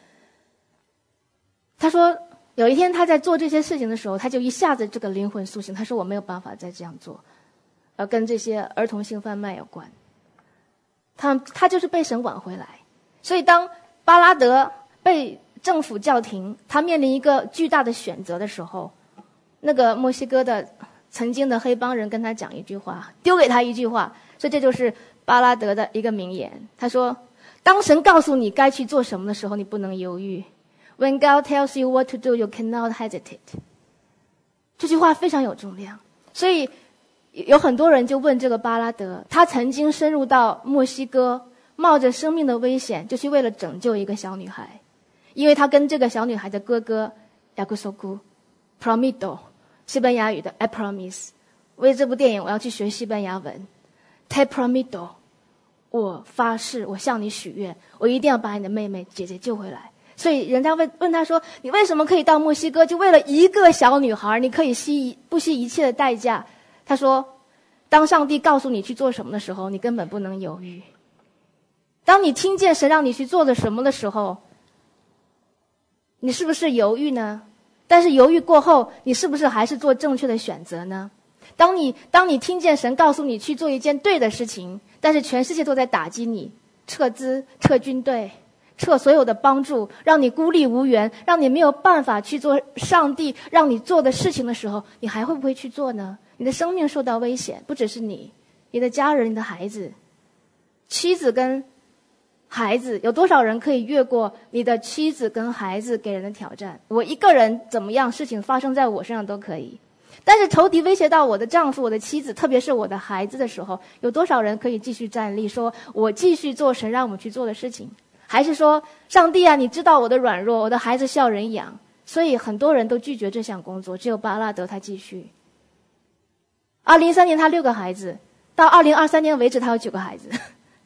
他说有一天他在做这些事情的时候，他就一下子这个灵魂苏醒，他说我没有办法再这样做，呃，跟这些儿童性贩卖有关。他他就是被神挽回来。所以当巴拉德被政府叫停，他面临一个巨大的选择的时候，那个墨西哥的曾经的黑帮人跟他讲一句话，丢给他一句话，所以这就是巴拉德的一个名言。他说当神告诉你该去做什么的时候，你不能犹豫。When God tells you what to do, you cannot hesitate。 这句话非常有重量。所以有很多人就问这个巴拉德，他曾经深入到墨西哥，冒着生命的危险，就是为了拯救一个小女孩。因为他跟这个小女孩的哥哥 Yakusoku Promido， 西班牙语的 I promise， 为这部电影我要去学西班牙文 Te promido， 我发誓，我向你许愿，我一定要把你的妹妹姐姐救回来。所以人家问问他说，你为什么可以到墨西哥，就为了一个小女孩，你可以惜不惜一切的代价。他说当上帝告诉你去做什么的时候，你根本不能犹豫。当你听见神让你去做的什么的时候，你是不是犹豫呢？但是犹豫过后，你是不是还是做正确的选择呢？当你当你听见神告诉你去做一件对的事情，但是全世界都在打击你，撤资、撤军队、撤所有的帮助，让你孤立无援，让你没有办法去做上帝让你做的事情的时候，你还会不会去做呢？你的生命受到危险，不只是你，你的家人、你的孩子、妻子跟孩子，有多少人可以越过你的妻子跟孩子给人的挑战？我一个人怎么样，事情发生在我身上都可以。 但是仇敌威胁到我的丈夫、我的妻子，特别是我的孩子的时候，有多少人可以继续站立，说我继续做神让我们去做的事情？还是说，上帝啊，你知道我的软弱，我的孩子需要人养，所以很多人都拒绝这项工作，只有巴拉德他继续。二零一三年他六个孩子，到二零二三年为止他有九个孩子，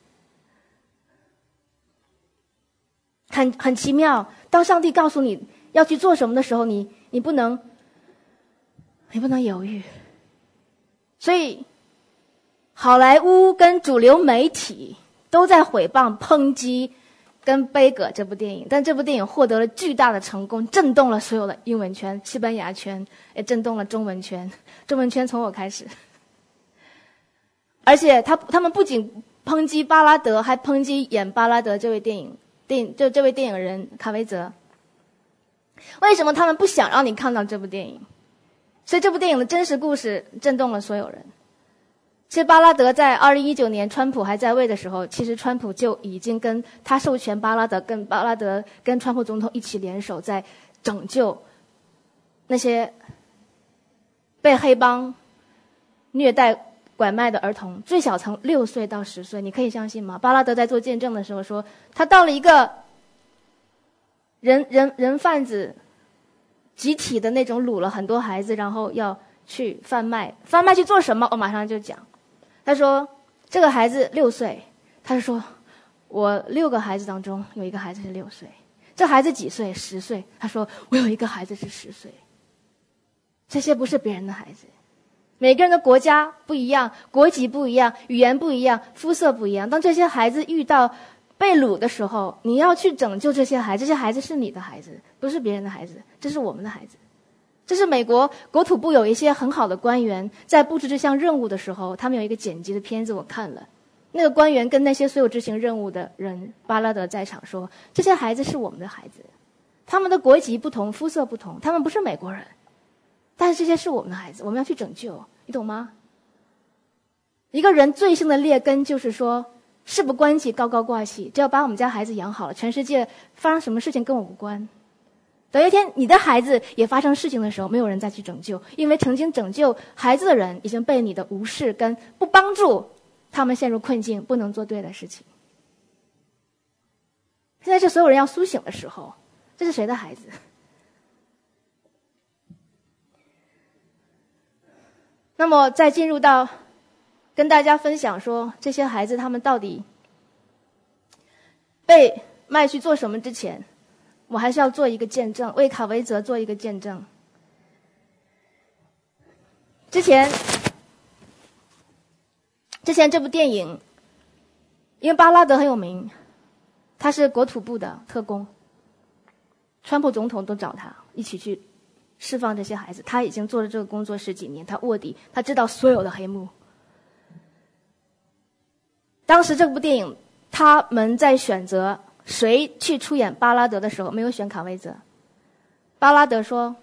很很奇妙。当上帝告诉你要去做什么的时候，你你不能，你不能犹豫。所以，好莱坞跟主流媒体都在毁谤、抨击跟悲歌这部电影，但这部电影获得了巨大的成功，震动了所有的英文圈、西班牙圈，也震动了中文圈。中文圈从我开始，而且他他们不仅抨击巴拉德，还抨击演巴拉德这位电影电影就这位电影人卡维泽。为什么他们不想让你看到这部电影？所以这部电影的真实故事震动了所有人。其实巴拉德在二零一九年川普还在位的时候，其实川普就已经跟他授权巴拉德跟巴拉德跟川普总统一起联手，在拯救那些被黑帮虐待拐卖的儿童，最小从六岁到十岁，你可以相信吗？巴拉德在做见证的时候说，他到了一个人人人贩子集体的那种掳了很多孩子，然后要去贩卖，贩卖去做什么？我马上就讲。他说这个孩子六岁，他就说我六个孩子当中有一个孩子是六岁，这孩子几岁？十岁。他说我有一个孩子是十岁。这些不是别人的孩子，每个人的国家不一样，国籍不一样，语言不一样，肤色不一样。当这些孩子遇到被掳的时候，你要去拯救这些孩子，这些孩子是你的孩子，不是别人的孩子，这是我们的孩子。这是美国国土部有一些很好的官员在布置这项任务的时候，他们有一个剪辑的片子我看了，那个官员跟那些所有执行任务的人，巴拉德在场说，这些孩子是我们的孩子，他们的国籍不同，肤色不同，他们不是美国人，但是这些是我们的孩子，我们要去拯救，你懂吗？一个人罪性的劣根就是说，事不关己高高挂起，只要把我们家孩子养好了，全世界发生什么事情跟我无关。等有一天你的孩子也发生事情的时候，没有人再去拯救，因为曾经拯救孩子的人已经被你的无视跟不帮助他们陷入困境，不能做对的事情。现在是所有人要苏醒的时候，这是谁的孩子？那么再进入到跟大家分享说，这些孩子他们到底被卖去做什么之前，我还是要做一个见证，为卡维泽做一个见证。之前之前这部电影，因为巴拉德很有名，他是国土部的特工，川普总统都找他一起去释放这些孩子，他已经做了这个工作十几年，他卧底，他知道所有的黑幕。当时这部电影他们在选择谁去出演巴拉德的时候，没有选卡维泽。巴拉德说，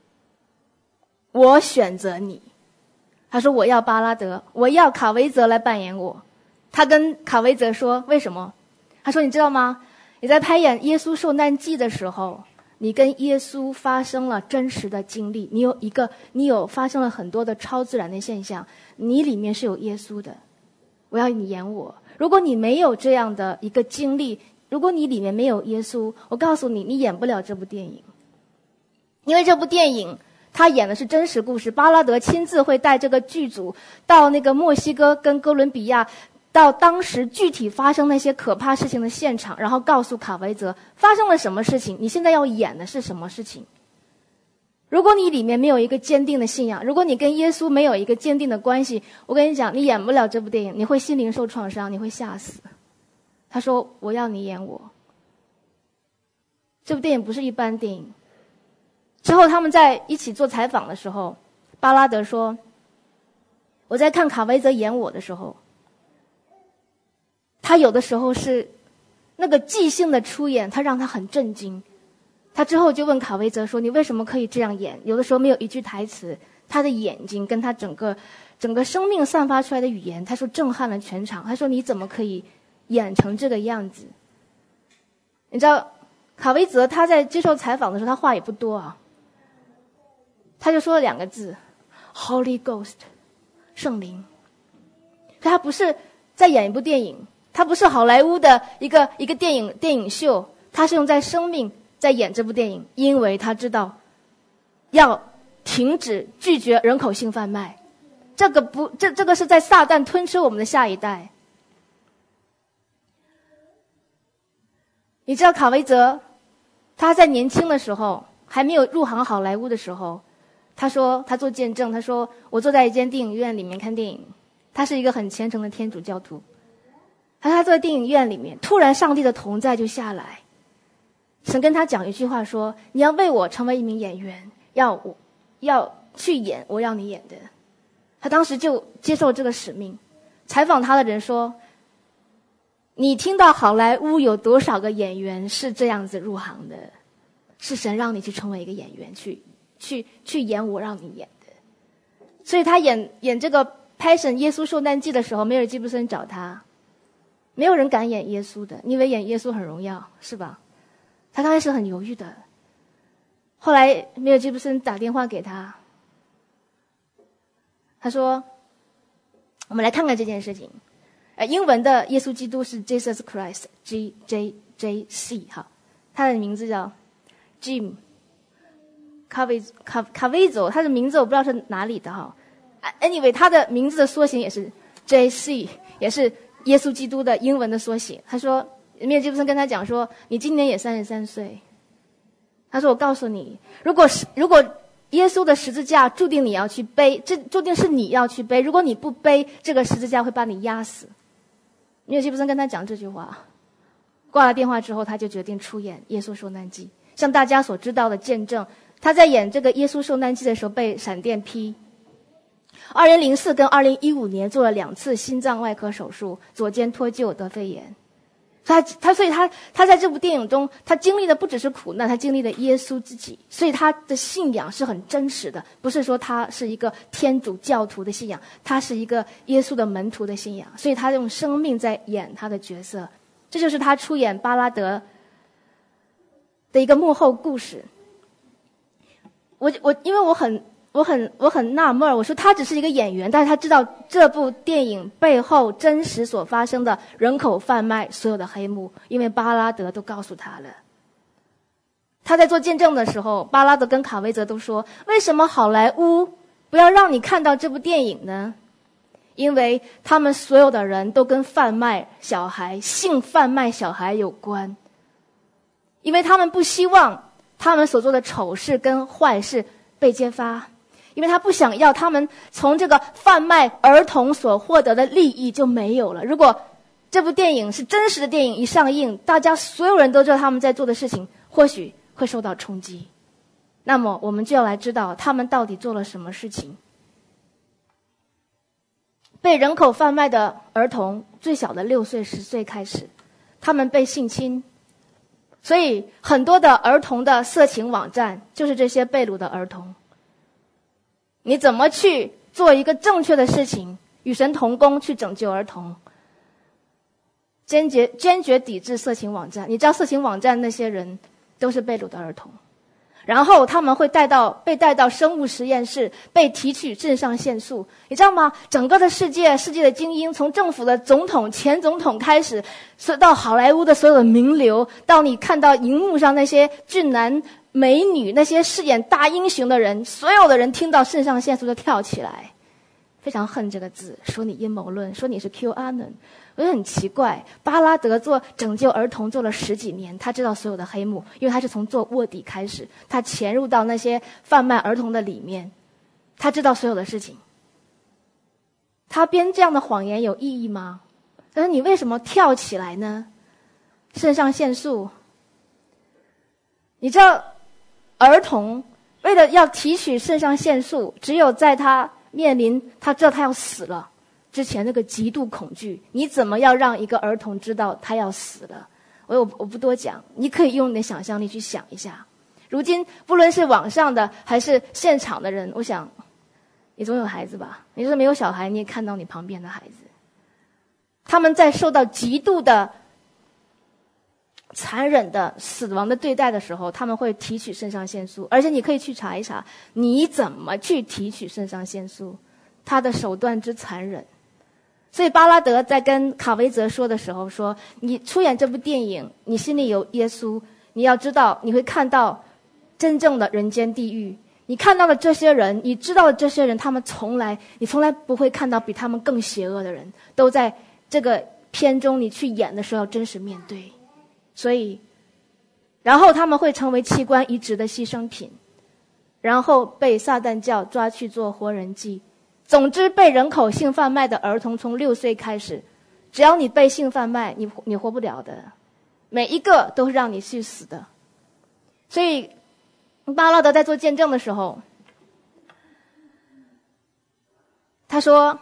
我选择你。他说我要巴拉德，我要卡维泽来扮演我。他跟卡维泽说，为什么？他说你知道吗，你在拍演耶稣受难记的时候，你跟耶稣发生了真实的经历，你有一个你有发生了很多的超自然的现象，你里面是有耶稣的，我要你演我。如果你没有这样的一个经历，如果你里面没有耶稣，我告诉你，你演不了这部电影。因为这部电影他演的是真实故事，巴拉德亲自会带这个剧组到那个墨西哥跟哥伦比亚，到当时具体发生那些可怕事情的现场，然后告诉卡维泽发生了什么事情，你现在要演的是什么事情。如果你里面没有一个坚定的信仰，如果你跟耶稣没有一个坚定的关系，我跟你讲，你演不了这部电影，你会心灵受创伤，你会吓死。他说我要你演我。这部电影不是一般电影。之后他们在一起做采访的时候，巴拉德说，我在看卡维泽演我的时候，他有的时候是那个即兴的出演，他让他很震惊。他之后就问卡维泽说，你为什么可以这样演？有的时候没有一句台词，他的眼睛跟他整个整个生命散发出来的语言，他说震撼了全场。他说你怎么可以演成这个样子？你知道卡维泽他在接受采访的时候，他话也不多啊，他就说了两个字， Holy Ghost， 圣灵。可他不是在演一部电影，他不是好莱坞的一个一个电影电影秀，他是用在生命在演这部电影，因为他知道要停止拒绝人口性贩卖。这个不，这这个是在撒旦吞吃我们的下一代。你知道卡维泽，他在年轻的时候，还没有入行好莱坞的时候，他说他做见证，他说我坐在一间电影院里面看电影，他是一个很虔诚的天主教徒。他他坐在电影院里面，突然上帝的同在就下来，神跟他讲一句话说：你要为我成为一名演员，要我要去演我要你演的。他当时就接受这个使命。采访他的人说，你听到好莱坞有多少个演员是这样子入行的？是神让你去成为一个演员，去去去演我让你演的。所以他演演这个 Passion 耶稣受难记的时候，梅尔吉布森找他，没有人敢演耶稣的，你以为演耶稣很荣耀是吧？他刚开始很犹豫的，后来梅尔吉布森打电话给他，他说我们来看看这件事情。呃，英文的耶稣基督是 Jesus Christ G J J C 哈，他的名字叫 Jim Caviezel Caviezel， 他的名字我不知道是哪里的哈。Anyway， 他的名字的缩写也是 J C， 也是耶稣基督的英文的缩写。他说，米尔吉布森跟他讲说，你今年也三十三岁。他说，我告诉你，如果是如果耶稣的十字架注定你要去背，这注定是你要去背。如果你不背，这个十字架会把你压死。米尔吉布森跟他讲这句话，挂了电话之后，他就决定出演《耶稣受难记》，像大家所知道的见证。他在演这个《耶稣受难记》的时候被闪电劈。二零零四跟二零一五年做了两次心脏外科手术，左肩脱臼得肺炎。他他所以他他在这部电影中，他经历的不只是苦难，他经历了耶稣自己，所以他的信仰是很真实的，不是说他是一个天主教徒的信仰，他是一个耶稣的门徒的信仰，所以他用生命在演他的角色。这就是他出演巴拉德的一个幕后故事。我我因为我很我很我很纳闷，我说他只是一个演员，但是他知道这部电影背后真实所发生的人口贩卖所有的黑幕，因为巴拉德都告诉他了。他在做见证的时候，巴拉德跟卡维泽都说，为什么好莱坞不要让你看到这部电影呢？因为他们所有的人都跟贩卖小孩、性贩卖小孩有关，因为他们不希望他们所做的丑事跟坏事被揭发，因为他不想要他们从这个贩卖儿童所获得的利益就没有了。如果这部电影是真实的电影一上映，大家所有人都知道他们在做的事情，或许会受到冲击。那么我们就要来知道他们到底做了什么事情。被人口贩卖的儿童，最小的六岁、十岁开始，他们被性侵。所以很多的儿童的色情网站就是这些被掳的儿童。你怎么去做一个正确的事情，与神同工去拯救儿童？坚决坚决抵制色情网站。你知道色情网站那些人都是被掳的儿童，然后他们会带到被带到生物实验室，被提取肾上腺素。你知道吗？整个的世界世界的精英，从政府的总统、前总统开始，到好莱坞的所有的名流，到你看到荧幕上那些俊男美女，那些饰演大英雄的人，所有的人听到肾上腺素就跳起来，非常恨这个字，说你阴谋论，说你是 QAnon。我就很奇怪，巴拉德做拯救儿童做了十几年，他知道所有的黑幕，因为他是从做卧底开始，他潜入到那些贩卖儿童的里面，他知道所有的事情。他编这样的谎言有意义吗？但是你为什么跳起来呢？肾上腺素，你知道儿童为了要提取肾上腺素，只有在他面临他知道他要死了之前，那个极度恐惧，你怎么要让一个儿童知道他要死了？我我我不多讲，你可以用你的想象力去想一下。如今不论是网上的还是现场的人，我想你总有孩子吧？你就是没有小孩，你也看到你旁边的孩子，他们在受到极度的残忍的死亡的对待的时候，他们会提取肾上腺素，而且你可以去查一查，你怎么去提取肾上腺素，他的手段之残忍。所以巴拉德在跟卡维泽说的时候说，你出演这部电影，你心里有耶稣，你要知道你会看到真正的人间地狱，你看到的这些人，你知道的这些人，他们从来你从来不会看到比他们更邪恶的人，都在这个片中你去演的时候要真实面对。所以然后他们会成为器官移植的牺牲品，然后被撒旦教抓去做活人祭。总之，被人口性贩卖的儿童从六岁开始，只要你被性贩卖，你你活不了的，每一个都是让你去死的。所以巴拉德在做见证的时候，他说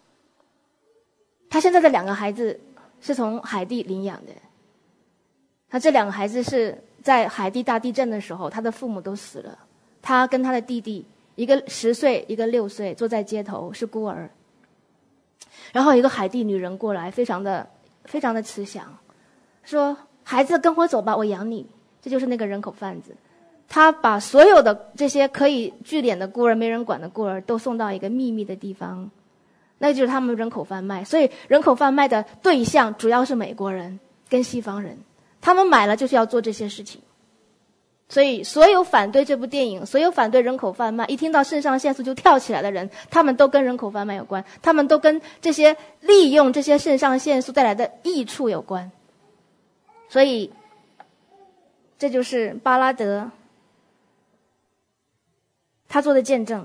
他现在的两个孩子是从海地领养的，他这两个孩子是在海地大地震的时候，他的父母都死了，他跟他的弟弟一个十岁一个六岁坐在街头是孤儿。然后一个海地女人过来，非常的非常的慈祥，说孩子跟我走吧，我养你。这就是那个人口贩子，他把所有的这些可以聚敛的孤儿没人管的孤儿都送到一个秘密的地方，那就是他们人口贩卖。所以人口贩卖的对象主要是美国人跟西方人，他们买了就是要做这些事情。所以所有反对这部电影，所有反对人口贩卖，一听到肾上腺素就跳起来的人，他们都跟人口贩卖有关，他们都跟这些利用这些肾上腺素带来的益处有关。所以这就是巴拉德他做的见证。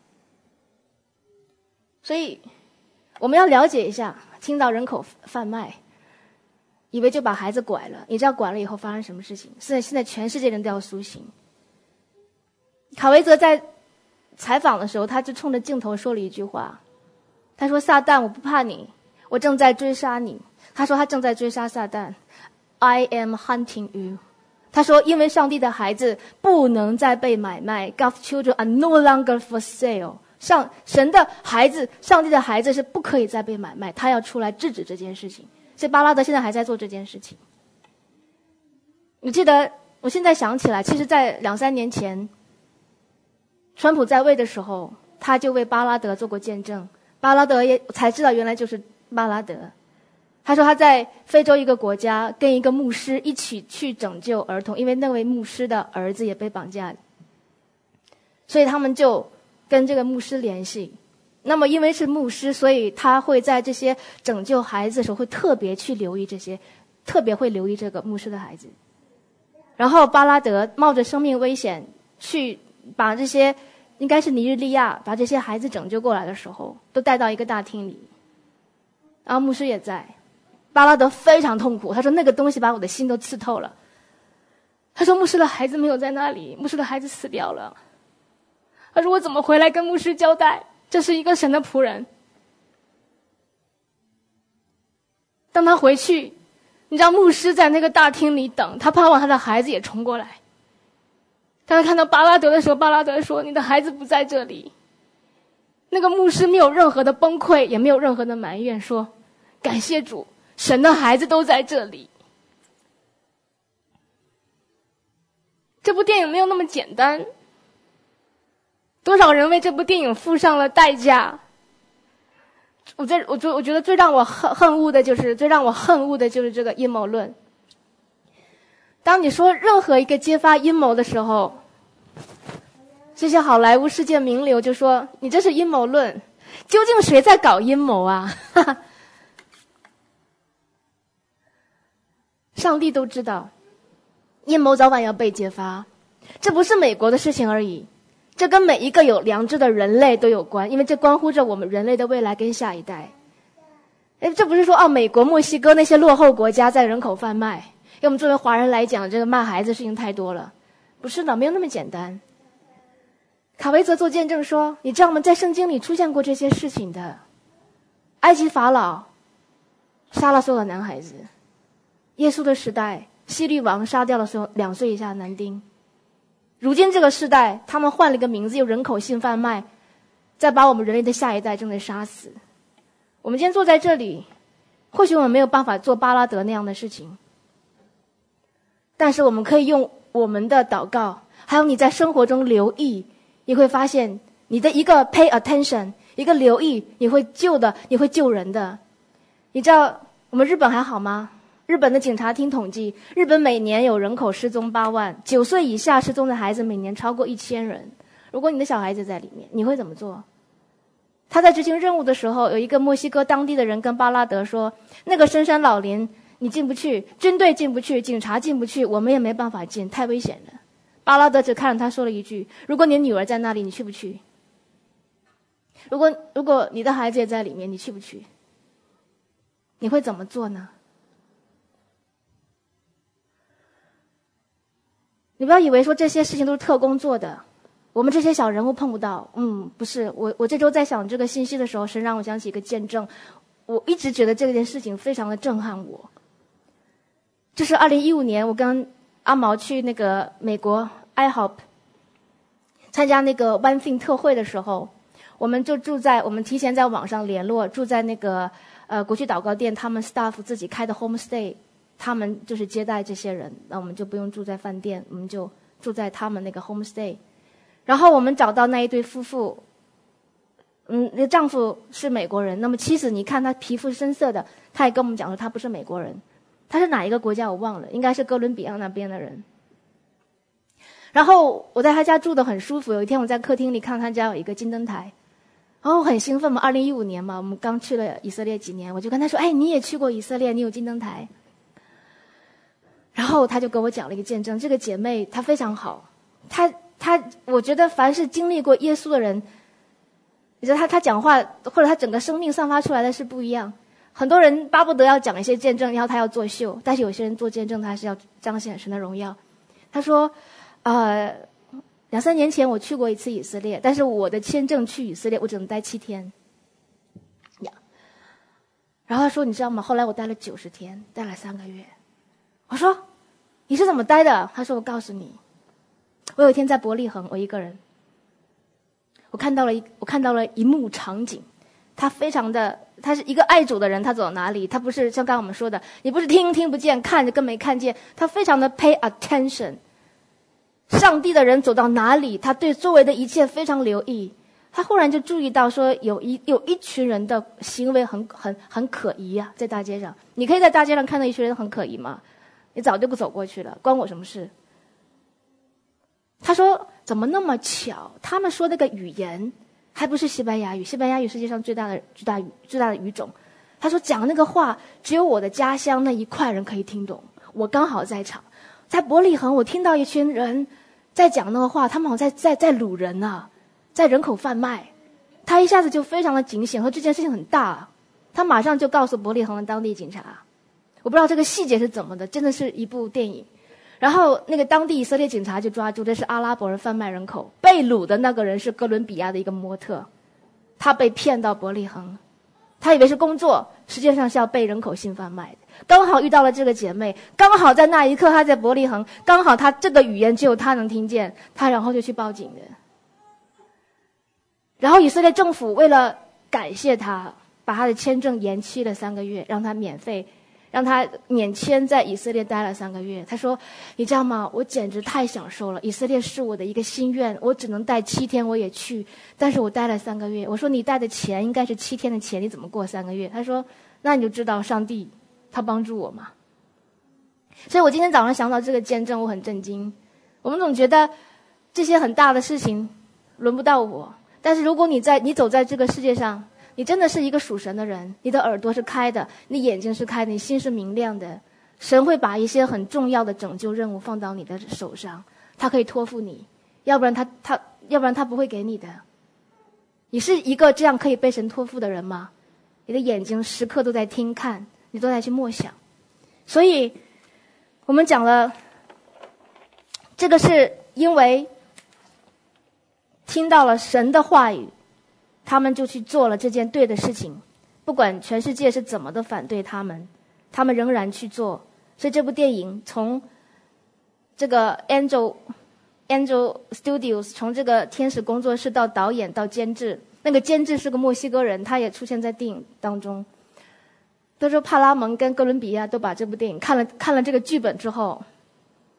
所以我们要了解一下，听到人口贩卖以为就把孩子拐了，你知道拐了以后发生什么事情？现在现在全世界人都要苏醒。卡维泽在采访的时候，他就冲着镜头说了一句话，他说撒旦，我不怕你，我正在追杀你。他说他正在追杀撒旦， I am hunting you。 他说因为上帝的孩子不能再被买卖， God's children are no longer for sale。 上神的孩子，上帝的孩子是不可以再被买卖，他要出来制止这件事情。所以巴拉德现在还在做这件事情。你记得，我现在想起来，其实在两三年前川普在位的时候，他就为巴拉德做过见证，巴拉德也才知道原来就是巴拉德。他说他在非洲一个国家跟一个牧师一起去拯救儿童，因为那位牧师的儿子也被绑架了，所以他们就跟这个牧师联系。那么因为是牧师，所以他会在这些拯救孩子的时候会特别去留意这些，特别会留意这个牧师的孩子。然后巴拉德冒着生命危险去把这些，应该是尼日利亚，把这些孩子拯救过来的时候，都带到一个大厅里，然后牧师也在。巴拉德非常痛苦，他说那个东西把我的心都刺透了。他说牧师的孩子没有在那里，牧师的孩子死掉了。他说我怎么回来跟牧师交代？这是一个神的仆人。当他回去，你知道牧师在那个大厅里等，他盼望他的孩子也冲过来。当他看到巴拉德的时候，巴拉德说你的孩子不在这里。那个牧师没有任何的崩溃，也没有任何的埋怨，说感谢主，神的孩子都在这里。这部电影没有那么简单，多少人为这部电影付上了代价。我这我觉我觉得最让我恨恨恶的就是最让我恨恶的就是这个阴谋论。当你说任何一个揭发阴谋的时候，这些好莱坞世界名流就说你这是阴谋论，究竟谁在搞阴谋啊？上帝都知道阴谋早晚要被揭发，这不是美国的事情而已，这跟每一个有良知的人类都有关，因为这关乎着我们人类的未来跟下一代。哎，这不是说哦，美国、墨西哥那些落后国家在人口贩卖，因为我们作为华人来讲，这个卖孩子事情太多了。不是的，没有那么简单。卡维泽做见证说，你知道吗？在圣经里出现过这些事情的。埃及法老杀了所有的男孩子，耶稣的时代，希律王杀掉了所有两岁以下的男丁。如今这个时代，他们换了一个名字，用人口性贩卖，再把我们人类的下一代正在杀死。我们今天坐在这里，或许我们没有办法做巴拉德那样的事情， 但是我们可以用我们的祷告，还有你在生活中留意，你会发现你的一个 pay attention， 一个留意，你会救的，你会救人的。你知道我们日本还好吗？日本的警察厅统计，日本每年有人口失踪八万，九岁以下失踪的孩子每年超过一千人。如果你的小孩子在里面，你会怎么做？他在执行任务的时候，有一个墨西哥当地的人跟巴拉德说，那个深山老林你进不去，军队进不去，警察进不去，我们也没办法进，太危险了。巴拉德只看着他说了一句，如果你女儿在那里，你去不去？如果如果你的孩子也在里面，你去不去？你会怎么做呢？你不要以为说这些事情都是特工做的，我们这些小人物碰不到。嗯，不是，我我这周在想这个信息的时候，神让我想起一个见证，我一直觉得这件事情非常的震撼我。这是二零一五年，我跟阿毛去那个美国 I H O P 参加那个 One Thing 特会的时候，我们就住在我们提前在网上联络，住在那个呃国际祷告店，他们 staff 自己开的 homestay。他们就是接待这些人，那我们就不用住在饭店，我们就住在他们那个 homestay。然后我们找到那一对夫妇，嗯，那丈夫是美国人，那么妻子你看她皮肤深色的，她也跟我们讲说她不是美国人，她是哪一个国家我忘了，应该是哥伦比亚那边的人。然后我在他家住得很舒服，有一天我在客厅里看他家有一个金灯台，然后我很兴奋嘛，二零一五年嘛，我们刚去了以色列几年，我就跟他说，哎，你也去过以色列，你有金灯台。然后他就跟我讲了一个见证，这个姐妹她非常好，她她我觉得凡是经历过耶稣的人，你知道她她讲话或者她整个生命散发出来的是不一样。很多人巴不得要讲一些见证，然后他要作秀，但是有些人做见证他是要彰显神的荣耀。他说，呃，两三年前我去过一次以色列，但是我的签证去以色列我只能待七天。呀，然后他说你知道吗？后来我待了九十天，待了三个月。我说你是怎么待的？他说我告诉你，我有一天在伯利恒，我一个人，我看到了一我看到了一幕场景，他非常的，他是一个爱主的人，他走到哪里，他不是像刚刚我们说的，你不是听听不见，看着跟没看见，他非常的 pay attention。上帝的人走到哪里，他对周围的一切非常留意。他忽然就注意到说，有一有一群人的行为很很很可疑啊，在大街上，你可以在大街上看到一群人很可疑吗？你早就不走过去了，关我什么事？他说怎么那么巧，他们说那个语言还不是西班牙语，西班牙语世界上最大的最大语最大的语种。他说讲那个话只有我的家乡那一块人可以听懂，我刚好在场。在伯利恒我听到一群人在讲那个话，他们好像在在在掳人啊，在人口贩卖。他一下子就非常的警醒，说这件事情很大，他马上就告诉伯利恒的当地警察。我不知道这个细节是怎么的，真的是一部电影。然后那个当地以色列警察就抓住，这是阿拉伯人贩卖人口，被掳的那个人是哥伦比亚的一个模特，他被骗到伯利恒，他以为是工作，实际上是要被人口性贩卖的。刚好遇到了这个姐妹，刚好在那一刻她在伯利恒，刚好她这个语言只有她能听见，她然后就去报警的。然后以色列政府为了感谢他，把他的签证延期了三个月，让他免费让他免签在以色列待了三个月。他说你知道吗，我简直太享受了，以色列是我的一个心愿，我只能待七天我也去，但是我待了三个月。我说你带的钱应该是七天的钱，你怎么过三个月？他说那你就知道上帝他帮助我嘛。所以我今天早上想到这个见证，我很震惊。我们总觉得这些很大的事情轮不到我，但是如果你在你走在这个世界上，你真的是一个属神的人，你的耳朵是开的，你眼睛是开的，你心是明亮的，神会把一些很重要的拯救任务放到你的手上，他可以托付你，要不然他他要不然他不会给你的。你是一个这样可以被神托付的人吗？你的眼睛时刻都在听看，你都在去默想。所以我们讲了，这个是因为听到了神的话语，他们就去做了这件对的事情，不管全世界是怎么的反对他们，他们仍然去做。所以这部电影从这个 Angel Angel Studios， 从这个天使工作室到导演到监制，那个监制是个墨西哥人，他也出现在电影当中。都说帕拉蒙跟哥伦比亚都把这部电影看了看了这个剧本之后，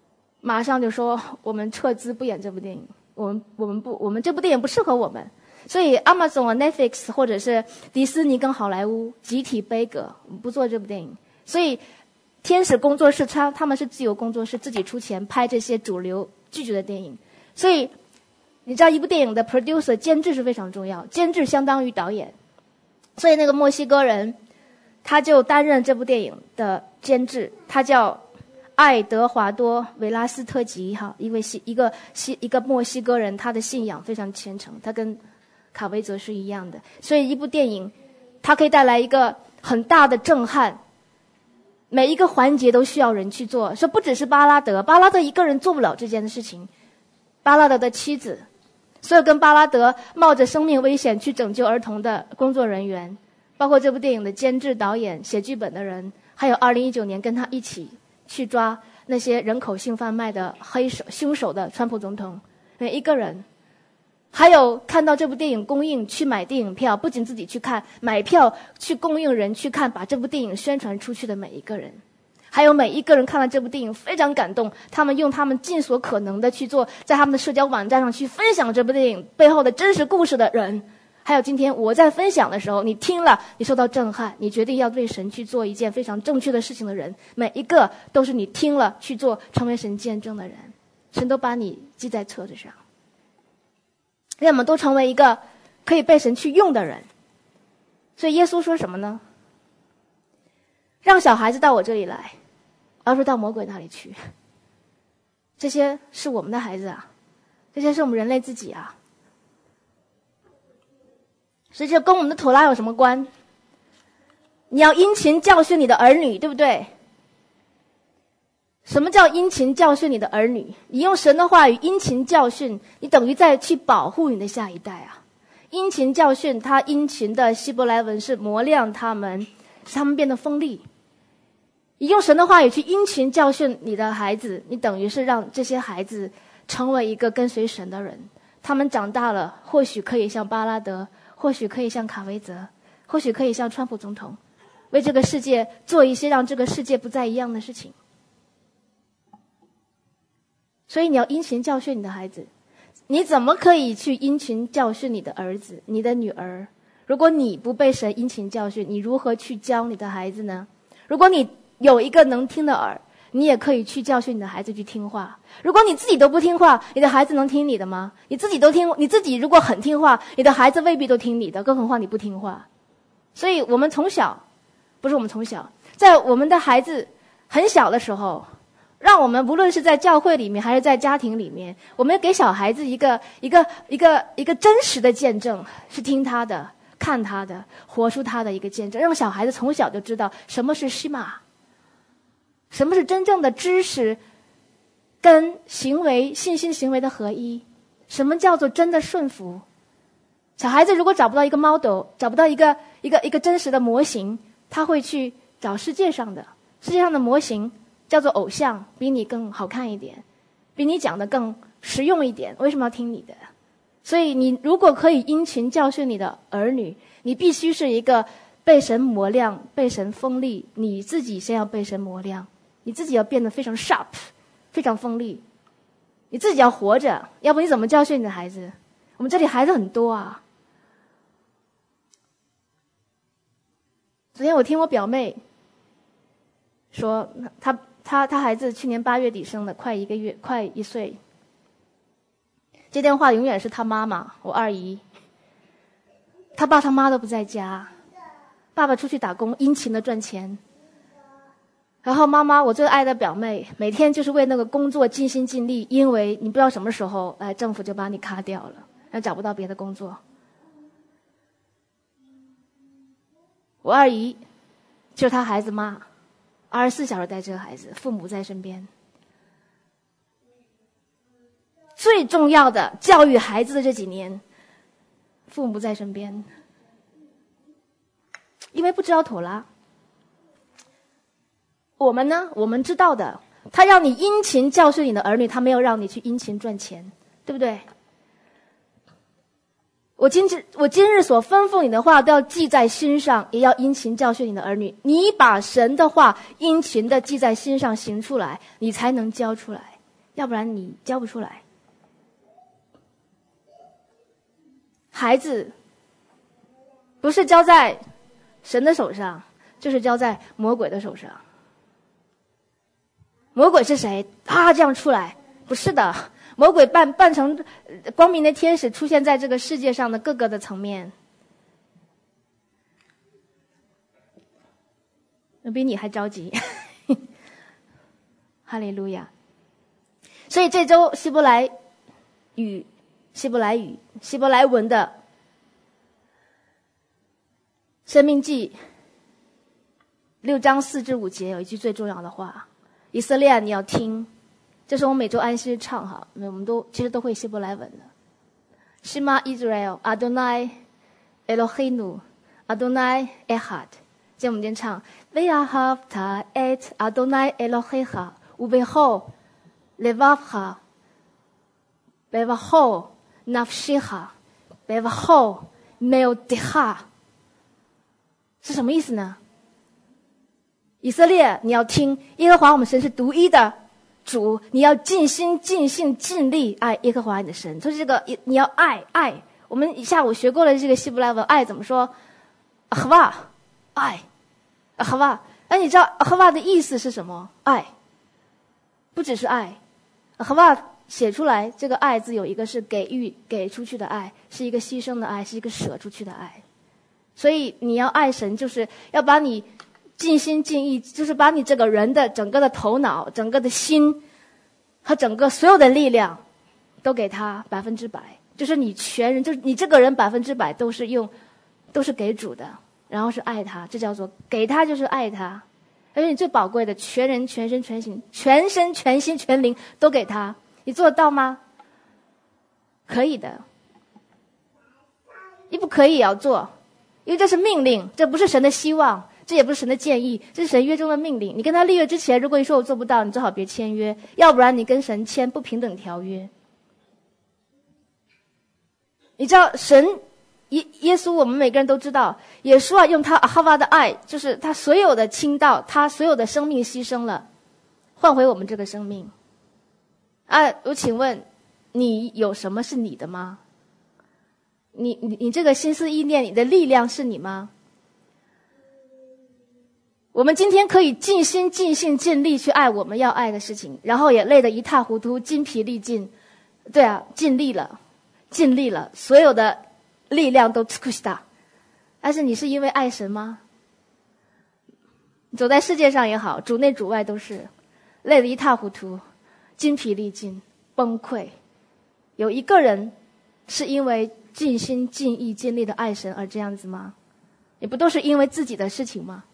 马上就说我们撤资不演这部电影，我们我们不我们这部电影不适合我们。所以 Amazon 啊 Netflix 或者是迪士尼跟好莱坞集体杯葛，不做这部电影。所以天使工作室他他们是自由工作室，自己出钱拍这些主流拒绝的电影。所以你知道一部电影的 producer 监制是非常重要，监制相当于导演。所以那个墨西哥人他就担任这部电影的监制，他叫爱德华多·维拉斯特吉哈，一位西一个西一个墨西哥人，他的信仰非常虔诚，他跟卡维泽是一样的。所以一部电影它可以带来一个很大的震撼，每一个环节都需要人去做。说不只是巴拉德，巴拉德一个人做不了这件事情，巴拉德的妻子，所有跟巴拉德冒着生命危险去拯救儿童的工作人员，包括这部电影的监制、导演、写剧本的人，还有二零一九年跟他一起去抓那些人口性贩卖的黑手凶手的川普总统，每一个人，还有看到这部电影公映去买电影票，不仅自己去看，买票去供应人去看，把这部电影宣传出去的每一个人，还有每一个人看了这部电影非常感动，他们用他们尽所可能的去做，在他们的社交网站上去分享这部电影背后的真实故事的人。还有今天我在分享的时候，你听了，你受到震撼，你决定要对神去做一件非常正确的事情的人，每一个都是你听了去做，成为神见证的人。神都把你记在册子上，让我们都成为一个可以被神去用的人。所以耶稣说什么呢？让小孩子到我这里来，而不是到魔鬼那里去。这些是我们的孩子啊，这些是我们人类自己啊。所以这跟我们的妥拉有什么关？你要殷勤教训你的儿女，对不对？什么叫殷勤教训你的儿女？你用神的话语殷勤教训，你等于在去保护你的下一代啊。殷勤教训，他殷勤的希伯来文是磨亮他们，使他们变得锋利。你用神的话语去殷勤教训你的孩子，你等于是让这些孩子成为一个跟随神的人。他们长大了，或许可以像巴拉德，或许可以像卡维泽，或许可以像川普总统，为这个世界做一些让这个世界不再一样的事情。所以你要殷勤教训你的孩子。你怎么可以去殷勤教训你的儿子、你的女儿？如果你不被神殷勤教训，你如何去教你的孩子呢？如果你有一个能听的耳，你也可以去教训你的孩子去听话。如果你自己都不听话，你的孩子能听你的吗？你自己都听，你自己如果很听话，你的孩子未必都听你的，更何况你不听话。所以我们从小，不是我们从小，在我们的孩子很小的时候，让我们无论是在教会里面还是在家庭里面，我们给小孩子一个一个一个一个真实的见证，是听他的、看他的、活出他的一个见证，让小孩子从小就知道什么是西玛，什么是真正的知识跟行为、信心行为的合一，什么叫做真的顺服。小孩子如果找不到一个 model， 找不到一个一个一个真实的模型，他会去找世界上的世界上的模型，叫做偶像，比你更好看一点，比你讲的更实用一点，为什么要听你的？所以你如果可以殷勤教训你的儿女，你必须是一个被神磨亮、被神锋利，你自己先要被神磨亮，你自己要变得非常 sharp， 非常锋利，你自己要活着，要不你怎么教训你的孩子？我们这里孩子很多啊。昨天我听我表妹说，她她她孩子去年八月底生的，快一个月，快一岁。接电话永远是她妈妈，我二姨。她爸她妈都不在家，爸爸出去打工，殷勤的赚钱。然后妈妈，我最爱的表妹，每天就是为那个工作尽心尽力，因为你不知道什么时候，哎，政府就把你卡掉了，然后找不到别的工作。我二姨就是她孩子妈，二十四小时带这个孩子，父母在身边。最重要的教育孩子的这几年，父母在身边，因为不知道妥拉。我们呢，我们知道的，他让你殷勤教训你的儿女，他没有让你去殷勤赚钱，对不对？我今日我今日所吩咐你的话都要记在心上，也要殷勤教训你的儿女。你把神的话殷勤的记在心上，行出来，你才能教出来。 要不然你教不出来。孩子不是交在神的手上，就是交在魔鬼的手上。魔鬼是谁啊？这样出来？不是的，魔鬼扮扮成光明的天使，出现在这个世界上的各个的层面，我比你还着急。哈利路亚！所以这周希伯来语、希伯来语、希伯来文的申命记六章四至五节有一句最重要的话：以色列，你要听。这是我们每周安息日唱哈，我们都其实都会希伯来文的。Shema Israel, Adonai Eloheinu, Adonai Echad。今天我们今天唱 Ve'ahavta et Adonai Elohecha ubecho levavcha bevacho nafshecha bevacho meodecha。是什么意思呢？以色列，你要听，耶和华我们神是独一的主，你要尽心尽性尽力爱耶和华你的神。所以这个你要爱爱，我们下午学过了这个希伯来文，爱怎么说？阿哈瓦，爱，阿哈瓦。那你知道阿哈瓦的意思是什么？爱，不只是爱。阿哈瓦写出来这个爱字有一个是给予给出去的爱，是一个牺牲的爱，是一个舍出去的爱。所以你要爱神，就是要把你尽心尽意，就是把你这个人的整个的头脑、整个的心和整个所有的力量都给他百分之百，就是你全人，就是你这个人百分之百都是用，都是给主的，然后是爱他，这叫做给他，就是爱他。而且你最宝贵的，全人、全身、全心、全身、全心、全灵都给他，你做得到吗？可以的。你不可以也要做，因为这是命令，这不是神的希望。这也不是神的建议，这是神约中的命令。你跟他立约之前，如果你说我做不到，你最好别签约，要不然你跟神签不平等条约。你知道神耶耶稣，我们每个人都知道，耶稣啊，用他阿哈瓦的爱，就是他所有的倾倒，他所有的生命牺牲了，换回我们这个生命。啊，我请问，你有什么是你的吗？你你你这个心思意念，你的力量是你吗？我们今天可以尽心尽性尽力去爱我们要爱的事情，然后也累得一塌糊涂，筋疲力尽。对啊，尽力了，尽力了，所有的力量都尽した。但是你是因为爱神吗？走在世界上也好，主内主外都是累得一塌糊涂，筋疲力尽，崩溃。有一个人是因为尽心尽意尽力的爱神而这样子吗？也不都是因为自己的事情吗？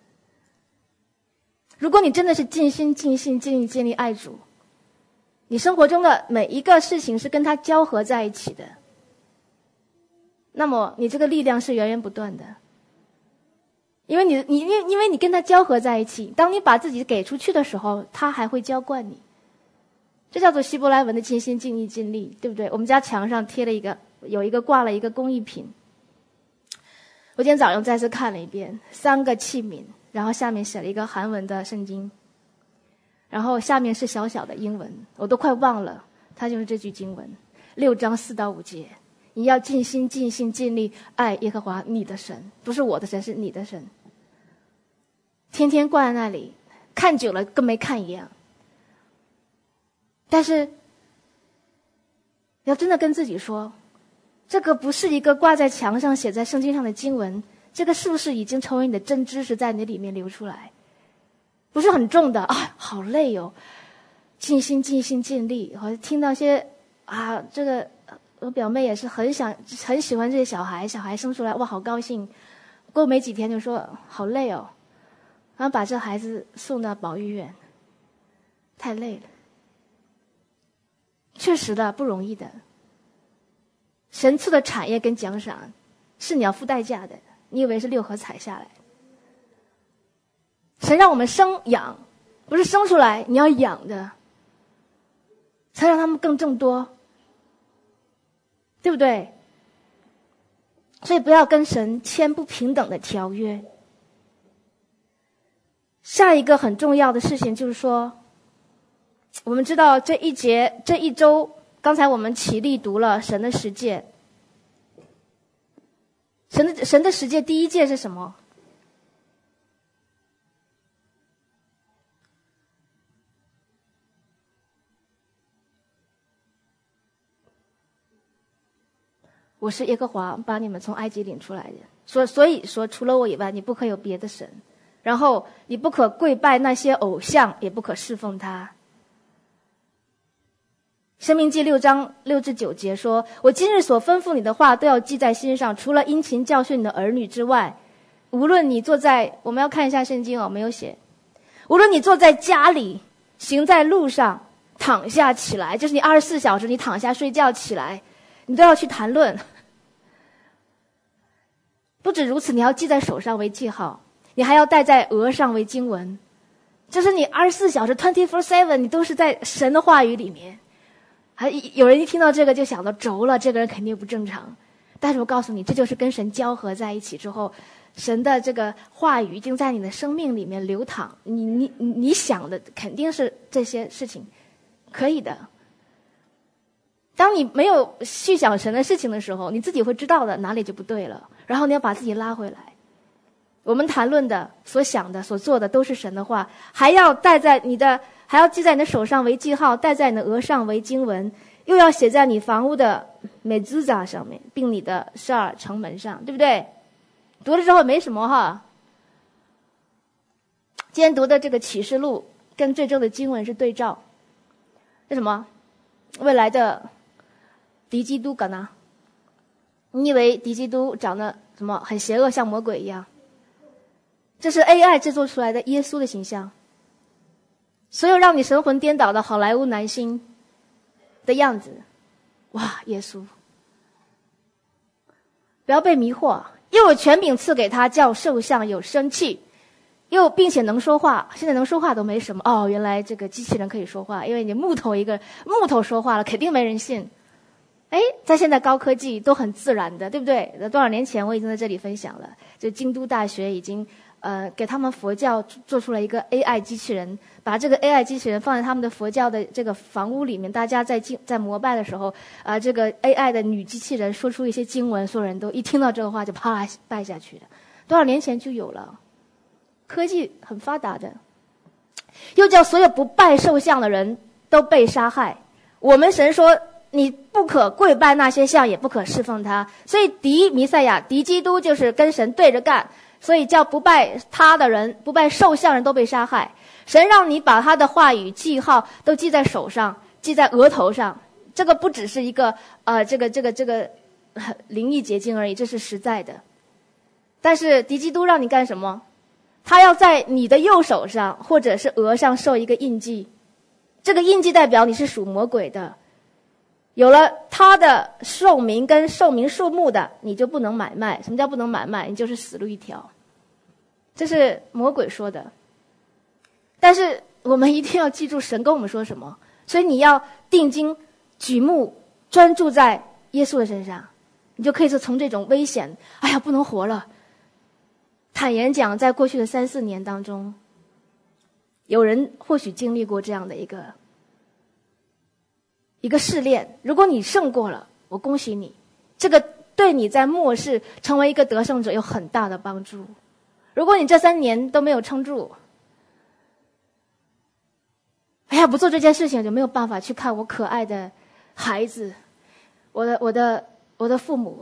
如果你真的是尽心尽性尽力尽力爱主，你生活中的每一个事情是跟他交合在一起的，那么你这个力量是源源不断的。因为你你因为因为你跟他交合在一起，当你把自己给出去的时候，他还会浇灌你。这叫做希伯来文的尽心尽意尽力，对不对？我们家墙上贴了一个，有一个挂了一个工艺品。我今天早上再次看了一遍，三个器皿，然后下面写了一个韩文的圣经，然后下面是小小的英文，我都快忘了，它就是这句经文，六章四到五节，你要尽心尽性尽力爱耶和华你的神，不是我的神，是你的神。天天挂在那里，看久了跟没看一样。但是要真的跟自己说，这个不是一个挂在墙上写在圣经上的经文，这个是不是已经成为你的真知识，在你里面流出来？不是很重的啊，好累哦，尽心尽心尽力。我听到些啊，这个我表妹也是很想很喜欢这些小孩，小孩生出来哇，好高兴。过没几天就说好累哦，然后把这孩子送到保育院，太累了。确实的，不容易的。神赐的产业跟奖赏是你要付代价的，你以为是六合彩下来？神让我们生养，不是生出来，你要养的，才让他们更众多，对不对？所以不要跟神签不平等的条约。下一个很重要的事情就是说， 我们知道这一节这一周，刚才我们起立读了神的十诫。神的神的十诫第一诫是什么？我是耶和华，把你们从埃及领出来的。所所以说，除了我以外，你不可有别的神。然后你不可跪拜那些偶像，也不可侍奉他。申命记六章六至九节说：我今日所吩咐你的话，都要记在心上。除了殷勤教训你的儿女之外，无论你坐在，我们要看一下圣经哦，没有写。无论你坐在家里，行在路上，躺下起来，就是你二十四小时，你躺下睡觉起来，你都要去谈论。不止如此，你要记在手上为记号，你还要戴在额上为经文。就是你二十四小时 twenty four seven 你都是在神的话语里面。还有人一听到这个就想到轴了，这个人肯定不正常。但是我告诉你，这就是跟神交合在一起之后，神的这个话语已经在你的生命里面流淌。你你你想的肯定是这些事情，可以的。当你没有去想神的事情的时候，你自己会知道的哪里就不对了，然后你要把自己拉回来。我们谈论的、所想的、所做的都是神的话，还要带在你的，还要记在你的手上为记号，戴在你的额上为经文，又要写在你房屋的美兹扎上面，并你的十二城门上，对不对？读了之后没什么哈。今天读的这个启示录跟这周的经文是对照，是什么？未来的敌基督干嘛？你以为敌基督长得什么很邪恶，像魔鬼一样？这是 A I 制作出来的耶稣的形象，所有让你神魂颠倒的好莱坞男星的样子。哇，耶稣！不要被迷惑，又有权柄赐给他，叫兽像有生气，又并且能说话。现在能说话都没什么哦，原来这个机器人可以说话，因为你木头一个木头说话了，肯定没人信。哎，在现在高科技都很自然的，对不对？多少年前我已经在这里分享了，就京都大学已经呃给他们佛教做出了一个 A I 机器人，把这个 A I 机器人放在他们的佛教的这个房屋里面，大家在敬在膜拜的时候，啊、呃，这个 A I 的女机器人说出一些经文，所有人都一听到这个话就啪拜下去的。多少年前就有了，科技很发达的，又叫所有不拜兽像的人都被杀害。我们神说，你不可跪拜那些像，也不可侍奉他。所以敌弥赛亚、敌基督就是跟神对着干，所以叫不拜他的人、不拜兽像人都被杀害。神让你把他的话语记号都记在手上，记在额头上。这个不只是一个呃，这个这个这个、呃、灵异结晶而已，这是实在的。但是敌基督让你干什么？他要在你的右手上或者是额上受一个印记，这个印记代表你是属魔鬼的。有了他的寿命跟寿命数目的，你就不能买卖。什么叫不能买卖？你就是死路一条。这是魔鬼说的。但是我们一定要记住神跟我们说什么，所以你要定睛举目专注在耶稣的身上，你就可以从这种危险，哎呀不能活了。坦言讲，在过去的三四年当中，有人或许经历过这样的一个一个试炼，如果你胜过了，我恭喜你，这个对你在末世成为一个得胜者有很大的帮助。如果你这三年都没有撑住，哎呀，不做这件事情就没有办法去看我可爱的孩子，我的我的我的父母，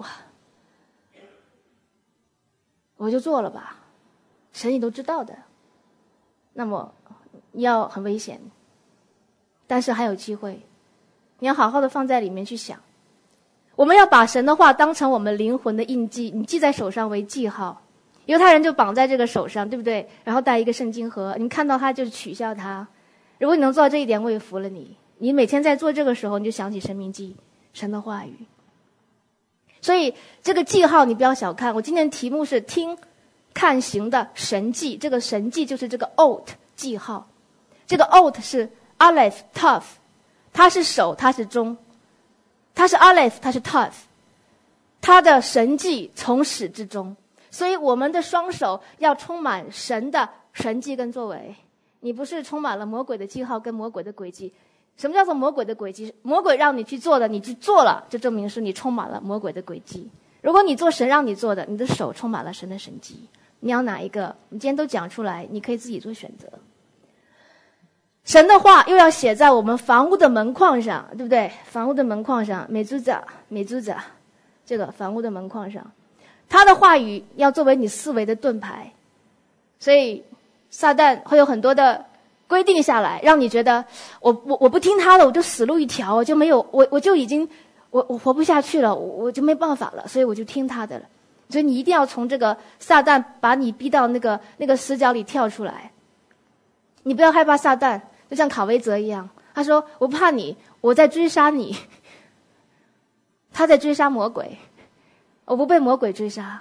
我就做了吧，神你都知道的。那么你要很危险，但是还有机会。你要好好的放在里面去想，我们要把神的话当成我们灵魂的印记，你记在手上为记号。犹太人就绑在这个手上，对不对？然后带一个圣经盒，你看到它就取笑它。如果你能做到这一点，我也服了你。你每天在做这个时候，你就想起申命记，神的话语。所以这个记号你不要小看。我今天的题目是听、看、行的神迹。这个神迹就是这个 ot 记号。这个 ot 是 aleph tav。它是手，它是中，它是 aleph， 它是 tav， 它的神迹从始至终。所以我们的双手要充满神的神迹跟作为， 你不是充满了魔鬼的记号跟魔鬼的轨迹。什么叫做魔鬼的轨迹？魔鬼让你去做的，你去做了，就证明是你充满了魔鬼的轨迹。如果你做神让你做的，你的手充满了神的神迹。你要哪一个？你今天都讲出来，你可以自己做选择。神的话又要写在我们房屋的门框上，对不对？房屋的门框上，美珠子，美珠子，这个房屋的门框上，他的话语要作为你思维的盾牌。所以撒旦会有很多的规定下来，让你觉得我我我不听他的，我就死路一条，我就没有我我就已经我我活不下去了，我我就没办法了，所以我就听他的了。所以你一定要从这个撒旦把你逼到那个那个死角里跳出来。你不要害怕撒旦，就像卡维泽一样，他说我不怕你，我在追杀你。他在追杀魔鬼，我不被魔鬼追杀。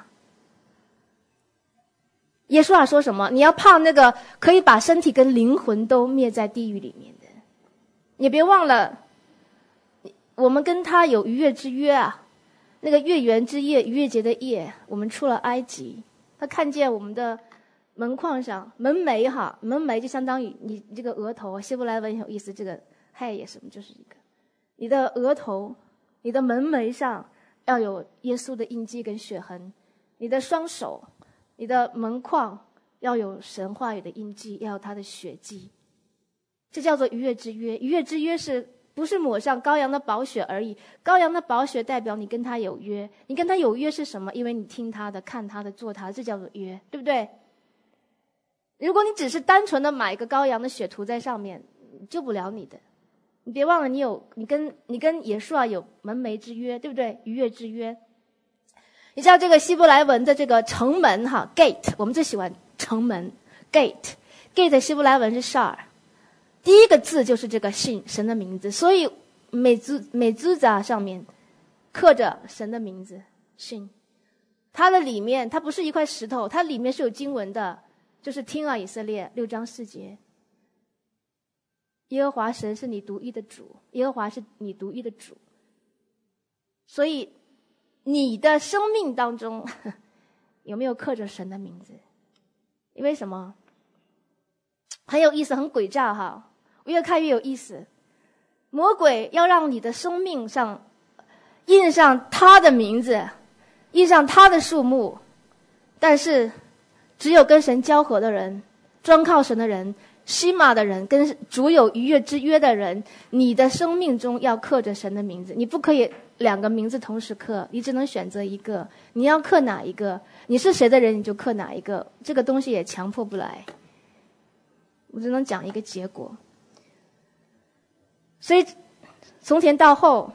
耶稣啊说什么？你要怕那个可以把身体跟灵魂都灭在地狱里面的。你别忘了，我们跟他有逾越之约啊。那个月圆之夜，逾越节的夜，我们出了埃及。他看见我们的门框上门楣哈，门楣就相当于你这个额头，希伯来文很有意思，这个亥也什么就是一个，你的额头，你的门楣上要有耶稣的印记跟血痕，你的双手，你的门框要有神话语的印记，要有他的血迹。这叫做逾越之约。逾越之约是不是抹上羔羊的宝血而已？羔羊的宝血代表你跟他有约。你跟他有约是什么？因为你听他的，看他的，做他的，这叫做约，对不对？如果你只是单纯的买一个羔羊的血涂在上面，救不了你的。你别忘了，你有你跟你跟耶稣啊有门楣之约，对不对？逾越之约。你知道这个希伯来文的这个城门哈 gate， 我们最喜欢城门 gate gate 希伯来文是 shar， 第一个字就是这个信神的名字，所以美珠美珠子上面刻着神的名字信。它的里面它不是一块石头，它里面是有经文的，就是听啊以色列六章四节，耶和华神是你独一的主，耶和华是你独一的主。所以你的生命当中有没有刻着神的名字？因为什么？很有意思，很诡诈哈，越看越有意思。魔鬼要让你的生命上印上他的名字，印上他的数目，但是只有跟神交合的人，专靠神的人，西马的人，跟主有逾越之约的人，你的生命中要刻着神的名字。你不可以两个名字同时刻，你只能选择一个。你要刻哪一个？你是谁的人，你就刻哪一个。这个东西也强迫不来，我只能讲一个结果。所以从前到后，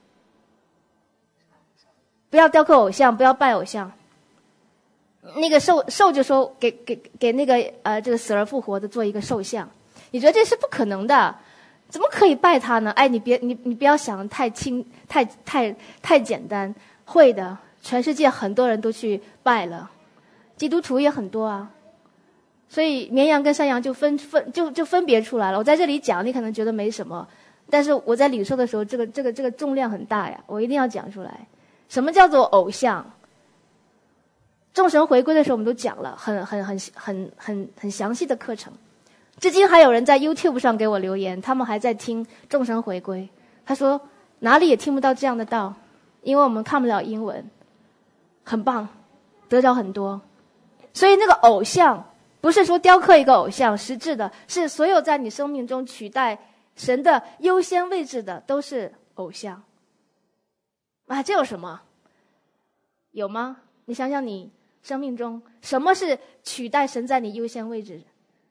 不要雕刻偶像，不要拜偶像。那个兽兽就说给给给那个呃这个死而复活的做一个兽像，你觉得这是不可能的，怎么可以拜他呢？哎，你别你你不要想太轻太太太简单，会的，全世界很多人都去拜了，基督徒也很多啊，所以绵羊跟山羊就分分就就分别出来了。我在这里讲，你可能觉得没什么，但是我在领受的时候，这个这个这个重量很大呀，我一定要讲出来。什么叫做偶像？众神回归的时候我们都讲了，很很很很很很详细的课程。至今还有人在 YouTube 上给我留言，他们还在听众神回归。他说哪里也听不到这样的道，因为我们看不了英文。很棒，得着很多。所以那个偶像不是说雕刻一个偶像，实质的是所有在你生命中取代神的优先位置的都是偶像。啊，这有什么？有吗？你想想你生命中什么是取代神在你优先位置？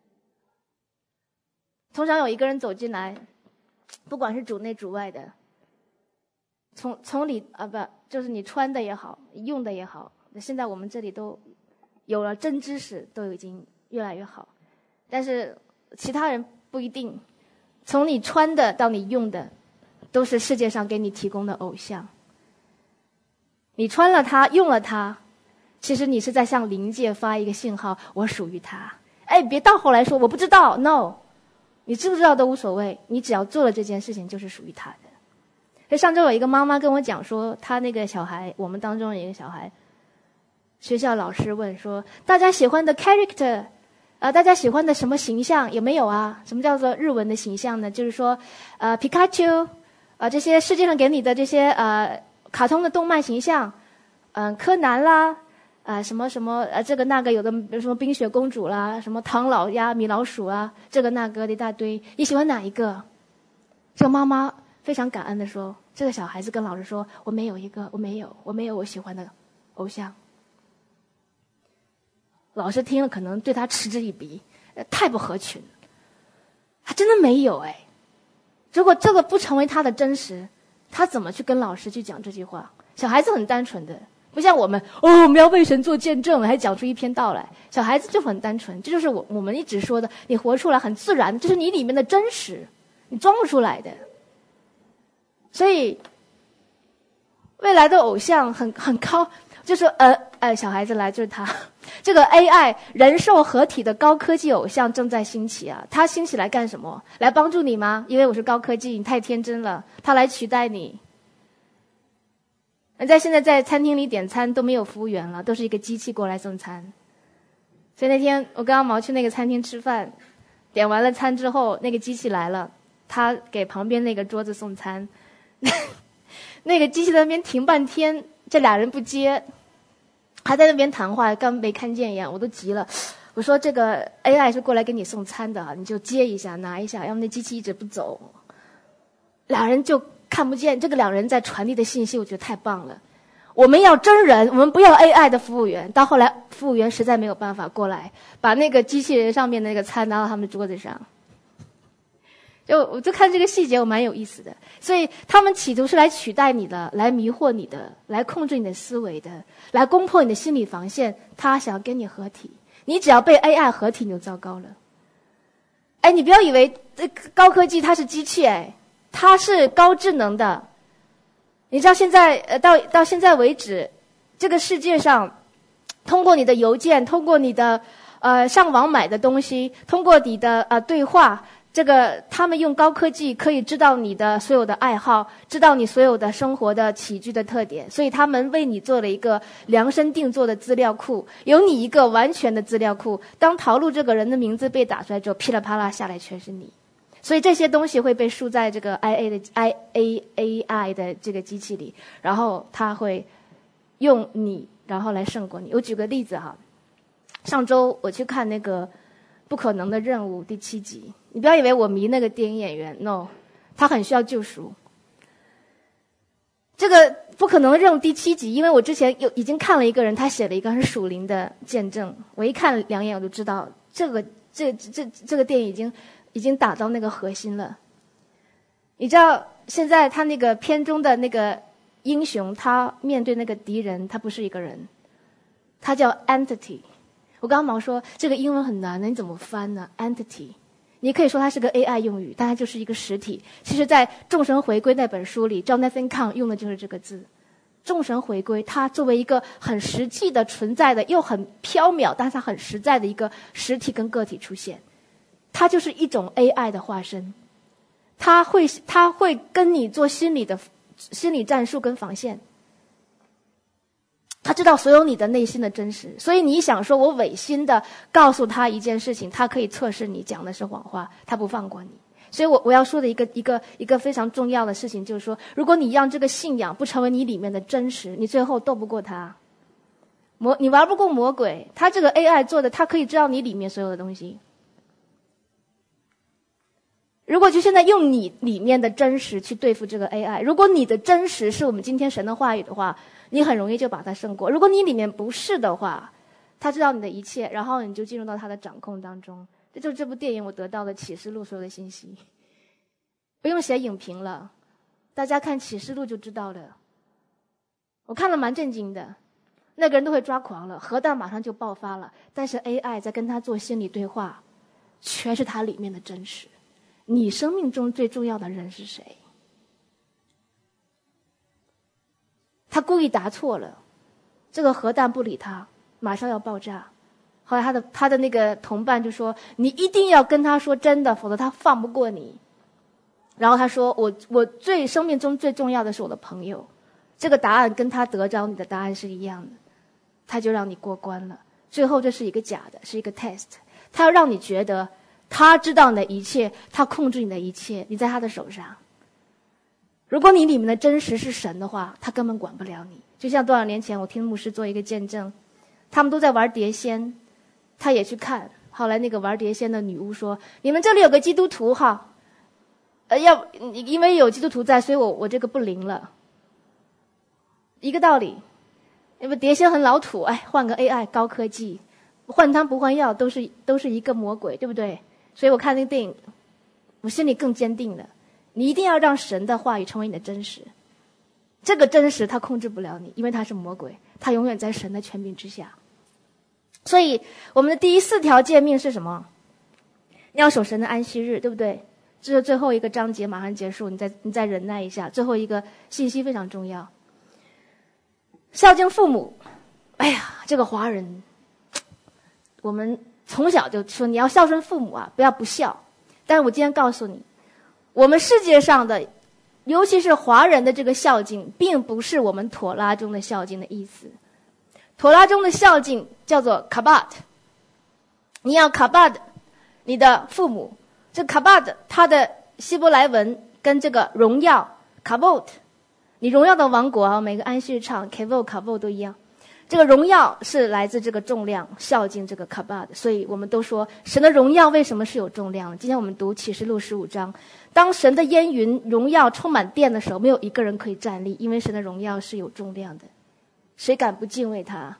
通常有一个人走进来，不管是主内主外的，从从里啊不就是你穿的也好，用的也好，现在我们这里都有了真知识，都已经越来越好。但是其他人不一定，从你穿的到你用的，都是世界上给你提供的偶像。你穿了它，用了它，其实你是在向灵界发一个信号，我属于它。哎，别到后来说我不知道 ，no， 你知不知道都无所谓，你只要做了这件事情，就是属于他的。所以上周有一个妈妈跟我讲说，她那个小孩，我们当中有一个小孩，学校老师问说，大家喜欢的 character 呃，大家喜欢的什么形象有没有啊？什么叫做日文的形象呢？就是说，呃，皮卡丘，呃，这些世界上给你的这些呃卡通的动漫形象，嗯、呃，柯南啦，啊、呃，什么什么呃，这个那个有的，比如说冰雪公主啦，什么唐老鸭、米老鼠啊，这个那个的一大堆，你喜欢哪一个？这个妈妈非常感恩的说，这个小孩子跟老师说，我没有一个，我没有，我没有我喜欢的偶像。老师听了可能对他嗤之以鼻，呃，太不合群。他真的没有哎，如果这个不成为他的真实，他怎么去跟老师去讲这句话？小孩子很单纯的，不像我们哦，我们要为神做见证，还讲出一篇道来。小孩子就很单纯，这就是我我们一直说的，你活出来很自然，这是你里面的真实，你装不出来的。所以，未来的偶像很很高，就是呃呃，小孩子来就是他。这个 A I 人兽合体的高科技偶像正在兴起啊！它兴起来干什么？来帮助你吗？因为我是高科技，你太天真了，它来取代你。在现在在餐厅里点餐都没有服务员了，都是一个机器过来送餐。所以那天我跟阿毛去那个餐厅吃饭，点完了餐之后，那个机器来了，他给旁边那个桌子送餐，那个机器在那边停半天，这俩人不接。还在那边谈话，刚没看见一样，我都急了。我说这个 A I 是过来给你送餐的，你就接一下拿一下，要么那机器一直不走。两人就看不见，这个两人在传递的信息，我觉得太棒了。我们要真人，我们不要 A I 的服务员。到后来，服务员实在没有办法过来，把那个机器人上面的那个餐拿到他们桌子上。就我就看这个细节，我蛮有意思的。所以他们企图是来取代你的，来迷惑你的，来控制你的思维的，来攻破你的心理防线。他想要跟你合体，你只要被 A I 合体，你就糟糕了。哎，你不要以为这高科技它是机器，哎，它是高智能的。你知道现在呃到到现在为止，这个世界上，通过你的邮件，通过你的呃上网买的东西，通过你的呃对话。这个他们用高科技可以知道你的所有的爱好，知道你所有的生活的起居的特点，所以他们为你做了一个量身定做的资料库，有你一个完全的资料库。当陶露这个人的名字被打出来之后，噼里啪啦下来全是你，所以这些东西会被输在这个 I A 的 I A A I 的这个机器里，然后他会用你，然后来胜过你。我举个例子哈，上周我去看那个《不可能的任务》第七集。你不要以为我迷那个电影演员 ，no， 他很需要救赎。这个不可能的任务第七集，因为我之前有已经看了一个人，他写了一个很属灵的见证，我一看两眼我就知道，这个这这这个电影已经已经打到那个核心了。你知道现在他那个片中的那个英雄，他面对那个敌人，他不是一个人，他叫 entity。我刚刚忙说这个英文很难的，你怎么翻呢 ？entity。你可以说它是个 A I 用语，但它就是一个实体。其实在《众神回归》那本书里 ，Jonathan Cahn 用的就是这个字。众神回归，它作为一个很实际的存在的，又很缥缈，但是它很实在的一个实体跟个体出现。它就是一种 A I 的化身，它会它会跟你做心理的心理战术跟防线。他知道所有你的内心的真实，所以你想说我违心的告诉他一件事情，他可以测试你讲的是谎话，他不放过你。所以我我要说的一个一个一个非常重要的事情就是说，如果你让这个信仰不成为你里面的真实，你最后斗不过他。魔你玩不过魔鬼，他这个 A I 做的，他可以知道你里面所有的东西。如果就现在用你里面的真实去对付这个 A I， 如果你的真实是我们今天神的话语的话，你很容易就把它胜过。如果你里面不是的话，他知道你的一切，然后你就进入到他的掌控当中。这就是这部电影我得到的启示录所有的信息，不用写影评了，大家看启示录就知道了。我看了蛮震惊的，那个人都会抓狂了，核弹马上就爆发了，但是 A I 在跟他做心理对话，全是他里面的真实。你生命中最重要的人是谁？他故意答错了，这个核弹不理他，马上要爆炸。后来他的他的那个同伴就说：“你一定要跟他说真的，否则他放不过你。”然后他说：“我我最生命中最重要的是我的朋友。”这个答案跟他得着你的答案是一样的，他就让你过关了。最后这是一个假的，是一个 test。 他要让你觉得他知道你的一切，他控制你的一切，你在他的手上。如果你里面的真实是神的话，他根本管不了你。就像多少年前我听牧师做一个见证，他们都在玩碟仙，他也去看，后来那个玩碟仙的女巫说，你们这里有个基督徒哈，呃，要因为有基督徒在，所以我我这个不灵了。一个道理，因为碟仙很老土，哎，换个 A I 高科技，换汤不换药，都是都是一个魔鬼，对不对？所以我看那个电影，我心里更坚定了，你一定要让神的话语成为你的真实。这个真实他控制不了你，因为他是魔鬼，他永远在神的权柄之下。所以我们的第一四条诫命是什么？你要守神的安息日，对不对？这是最后一个章节，马上结束，你再你再忍耐一下。最后一个信息非常重要，孝敬父母。哎呀，这个华人，我们从小就说你要孝顺父母啊，不要不孝。但是我今天告诉你，我们世界上的尤其是华人的这个孝敬，并不是我们妥拉中的孝敬的意思。妥拉中的孝敬叫做 kabad， 你要 kabad 你的父母。这 kabad 它的希伯来文跟这个荣耀 kavod， 你荣耀的王国啊，每个安息日唱 kavod kavod 都一样。这个荣耀是来自这个重量，孝敬这个 kabad， 所以我们都说神的荣耀为什么是有重量的？今天我们读启示录十五章，当神的烟云荣耀充满殿的时候，没有一个人可以站立，因为神的荣耀是有重量的，谁敢不敬畏他？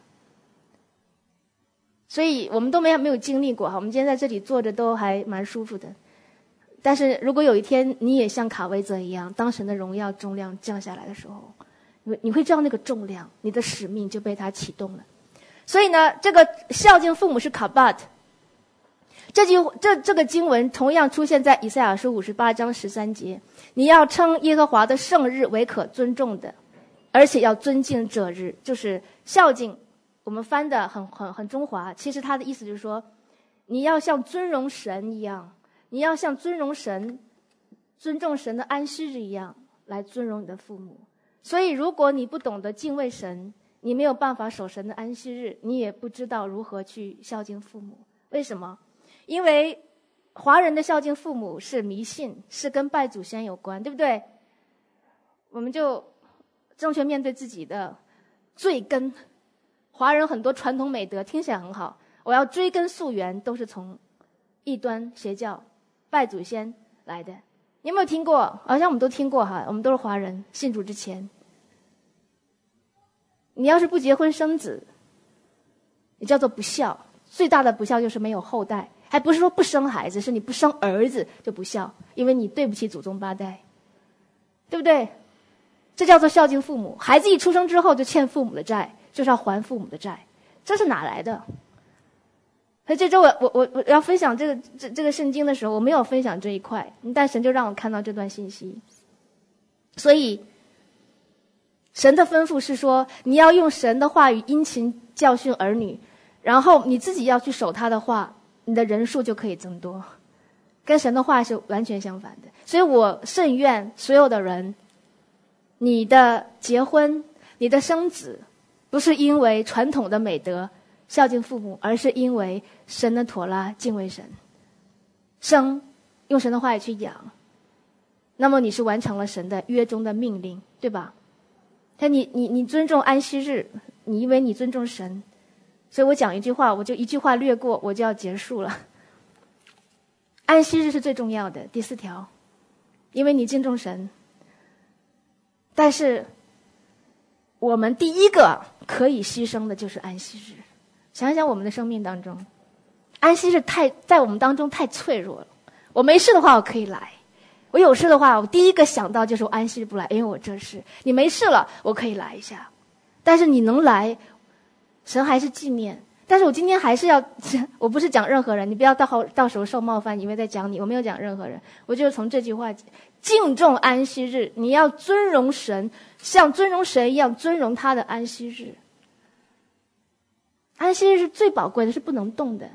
所以我们都没有没有经历过哈，我们今天在这里坐着都还蛮舒服的。但是如果有一天你也像卡维泽一样，当神的荣耀重量降下来的时候，你你会知道那个重量，你的使命就被他启动了。所以呢，这个孝敬父母是 kabad。这句这这个经文同样出现在以赛亚书五十八章十三节，你要称耶和华的圣日为可尊重的，而且要尊敬这日，就是孝敬。我们翻的很很很中华，其实他的意思就是说，你要像尊荣神一样，你要像尊荣神、尊重神的安息日一样来尊荣你的父母。所以，如果你不懂得敬畏神，你没有办法守神的安息日，你也不知道如何去孝敬父母。为什么？因为华人的孝敬父母是迷信，是跟拜祖先有关，对不对？我们就正确面对自己的罪根。华人很多传统美德听起来很好，我要追根溯源，都是从异端邪教、拜祖先来的。你有没有听过？好像我们都听过哈，我们都是华人，信主之前，你要是不结婚生子，你叫做不孝。最大的不孝就是没有后代，还不是说不生孩子，是你不生儿子就不孝，因为你对不起祖宗八代，对不对？这叫做孝敬父母。孩子一出生之后就欠父母的债，就是要还父母的债，这是哪来的？所以这周我我我我要分享这个这这个圣经的时候，我没有分享这一块，但神就让我看到这段信息。所以神的吩咐是说，你要用神的话语殷勤教训儿女，然后你自己要去守他的话，你的人数就可以增多，跟神的话是完全相反的。所以我甚愿所有的人，你的结婚、你的生子，不是因为传统的美德孝敬父母，而是因为神的妥拉敬畏神，生用神的话语去养，那么你是完成了神的约中的命令，对吧？但你你你尊重安息日，你以为你尊重神，所以我讲一句话，我就一句话略过，我就要结束了。安息日是最重要的，第四条，因为你敬重神。但是我们第一个可以牺牲的就是安息日。想想我们的生命当中，安息日太在我们当中太脆弱了。我没事的话我可以来，我有事的话我第一个想到就是我安息日不来，因为我这事。你没事了我可以来一下，但是你能来，神还是纪念。但是我今天还是要，我不是讲任何人，你不要到后到时候受冒犯以为在讲你，我没有讲任何人，我就是从这句话敬重安息日，你要尊荣神，像尊荣神一样尊荣他的安息日。安息日是最宝贵的，是不能动的。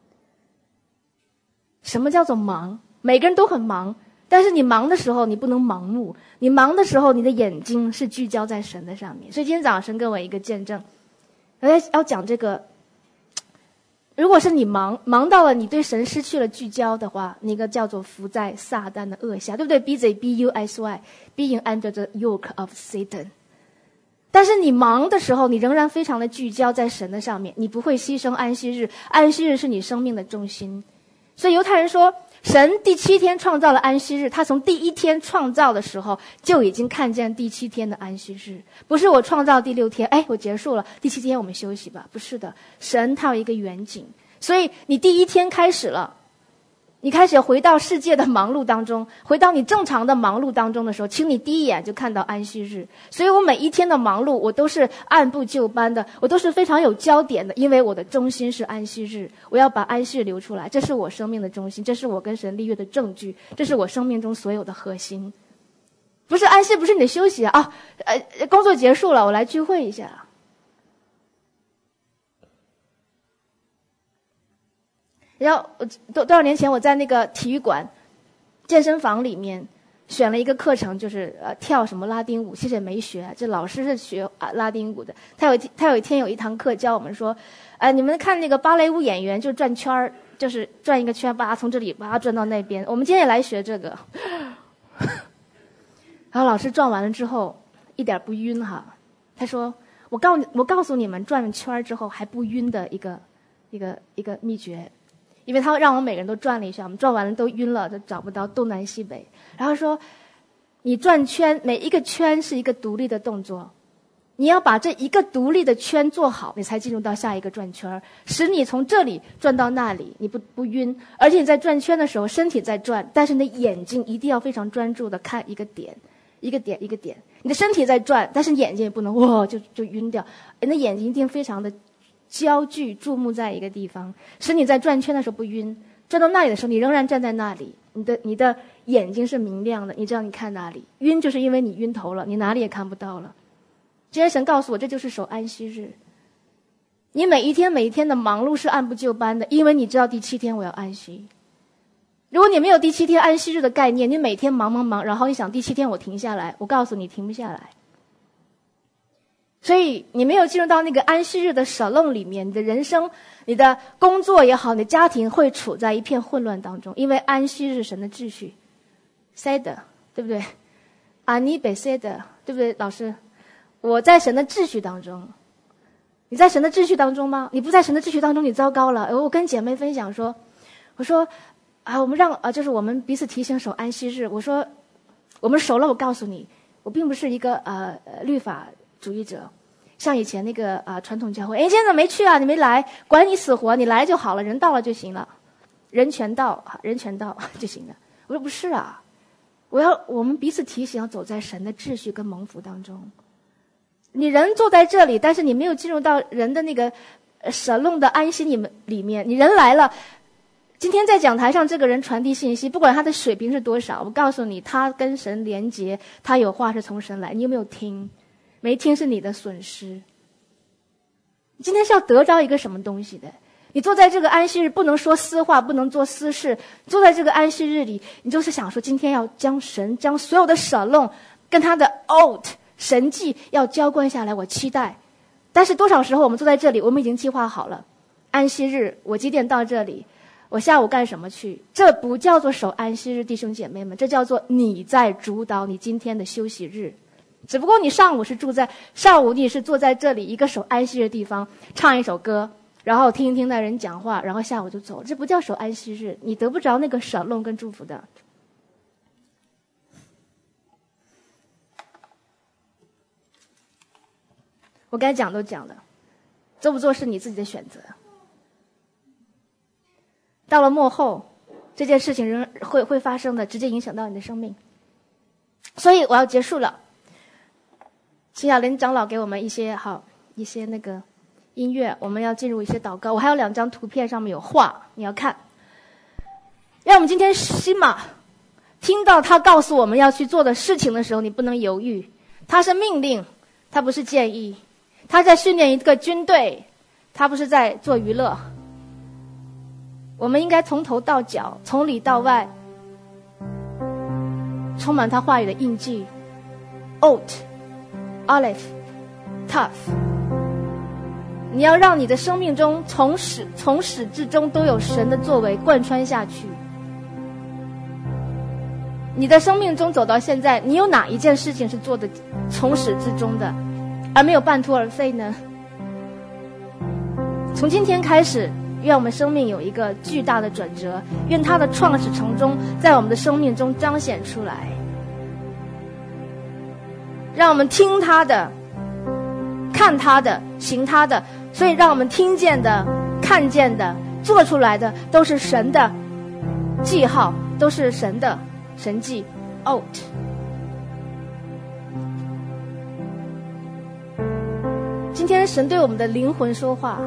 什么叫做忙？每个人都很忙，但是你忙的时候你不能盲目，你忙的时候你的眼睛是聚焦在神的上面。所以今天早上神给我一个见证，我要讲这个如果是你忙忙到了你对神失去了聚焦的话，那个叫做伏在撒旦的恶下，对不对 ？busy b u s y being under the yoke of Satan。但是你忙的时候，你仍然非常的聚焦在神的上面，你不会牺牲安息日，安息日是你生命的中心。所以犹太人说，神第七天创造了安息日，他从第一天创造的时候就已经看见第七天的安息日，不是我创造第六天，哎，我结束了，第七天我们休息吧，不是的，神他有一个远景。所以你第一天开始了，你开始回到世界的忙碌当中，回到你正常的忙碌当中的时候，请你第一眼就看到安息日。所以我每一天的忙碌，我都是按部就班的，我都是非常有焦点的，因为我的中心是安息日，我要把安息日留出来，这是我生命的中心，这是我跟神立约的证据，这是我生命中所有的核心。不是安息，不是你的休息啊，呃，工作结束了，我来聚会一下。然后多多少年前，我在那个体育馆健身房里面选了一个课程，就是呃跳什么拉丁舞，其实也没学，这老师是学啊拉丁舞的。他有他有一天有一堂课教我们说，呃你们看那个芭蕾舞演员就转圈儿，就是转一个圈，把从这里把它转到那边。我们今天也来学这个。然后老师转完了之后一点不晕哈，他说我告我告诉你们转了圈之后还不晕的一个一个一个秘诀。因为他让我们每个人都转了一下，我们转完了都晕了，都找不到东南西北。然后说，你转圈，每一个圈是一个独立的动作，你要把这一个独立的圈做好，你才进入到下一个转圈，使你从这里转到那里，你不不晕。而且你在转圈的时候，身体在转，但是你的眼睛一定要非常专注的看一个点，一个点，一个点。你的身体在转，但是眼睛也不能哇就就晕掉，你的眼睛一定非常的焦距注目在一个地方，使你在转圈的时候不晕，转到那里的时候你仍然站在那里，你的你的眼睛是明亮的，你知道你看哪里。晕就是因为你晕头了，你哪里也看不到了。今天神告诉我，这就是守安息日。你每一天每一天的忙碌是按部就班的，因为你知道第七天我要安息。如果你没有第七天安息日的概念，你每天忙忙忙，然后你想第七天我停下来，我告诉你停不下来。所以你没有进入到那个安息日的舍楞里面，你的人生，你的工作也好，你的家庭会处在一片混乱当中，因为安息日是神的秩序。塞的，对不对？阿尼北塞的，对不对？老师，我在神的秩序当中。你在神的秩序当中吗？你不在神的秩序当中，你糟糕了。我跟姐妹分享说，我说啊，我们让啊，就是我们彼此提醒守安息日。我说我们熟了，我告诉你，我并不是一个呃律法主义者，像以前那个啊、呃、传统教会，哎，今天怎么没去啊？你没来，管你死活，你来就好了，人到了就行了，人全到，人全到就行了。我说不是啊，我要我们彼此提醒，要走在神的秩序跟蒙福当中。你人坐在这里，但是你没有进入到人的那个舍楞的安息里面里面，你人来了。今天在讲台上，这个人传递信息，不管他的水平是多少，我告诉你，他跟神连结，他有话是从神来，你有没有听？没听是你的损失。今天是要得着一个什么东西的？你坐在这个安息日，不能说私话，不能做私事。坐在这个安息日里，你就是想说，今天要将神将所有的舍楞跟他的 oath 神迹要浇灌下来，我期待。但是多少时候我们坐在这里，我们已经计划好了，安息日我几点到这里，我下午干什么去？这不叫做守安息日，弟兄姐妹们，这叫做你在主导你今天的休息日。只不过你上午是住在上午你是坐在这里一个守安息日的地方，唱一首歌，然后听一听那人讲话，然后下午就走，这不叫守安息日，你得不着那个舍楞跟祝福的。我该讲都讲了，做不做是你自己的选择。到了末后，这件事情仍会会发生的，直接影响到你的生命。所以我要结束了。请小林长老给我们一些好一些那个音乐，我们要进入一些祷告。我还有两张图片，上面有画，你要看。让我们今天西马听到他告诉我们要去做的事情的时候，你不能犹豫，他是命令，他不是建议，他在训练一个军队，他不是在做娱乐。我们应该从头到脚，从里到外，充满他话语的印记。oat Aleph, tough, 你要让你的生命中从始从始至终都有神的作为贯穿下去。你的生命中走到现在，你有哪一件事情是做的从始至终的，而没有半途而废呢？从今天开始，愿我们生命有一个巨大的转折，愿他的创始成终在我们的生命中彰显出来，让我们听他的，看他的，行他的。所以让我们听见的、看见的、做出来的都是神的记号，都是神的神迹 out。 今天神对我们的灵魂说话，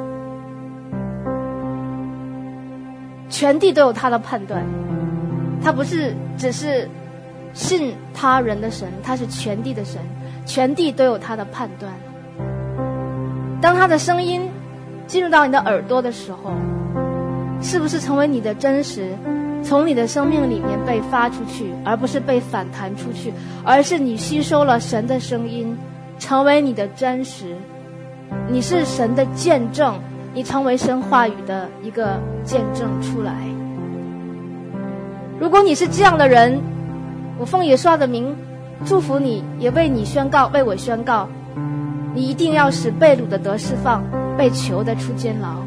全地都有他的判断，他不是只是信他人的神，他是全地的神，全地都有他的判断。当他的声音进入到你的耳朵的时候，是不是成为你的真实，从你的生命里面被发出去，而不是被反弹出去，而是你吸收了神的声音，成为你的真实，你是神的见证，你成为神话语的一个见证出来。如果你是这样的人，我奉耶稣的名祝福你，也为你宣告，为我宣告，你一定要使被掳的得释放，被囚的出监牢。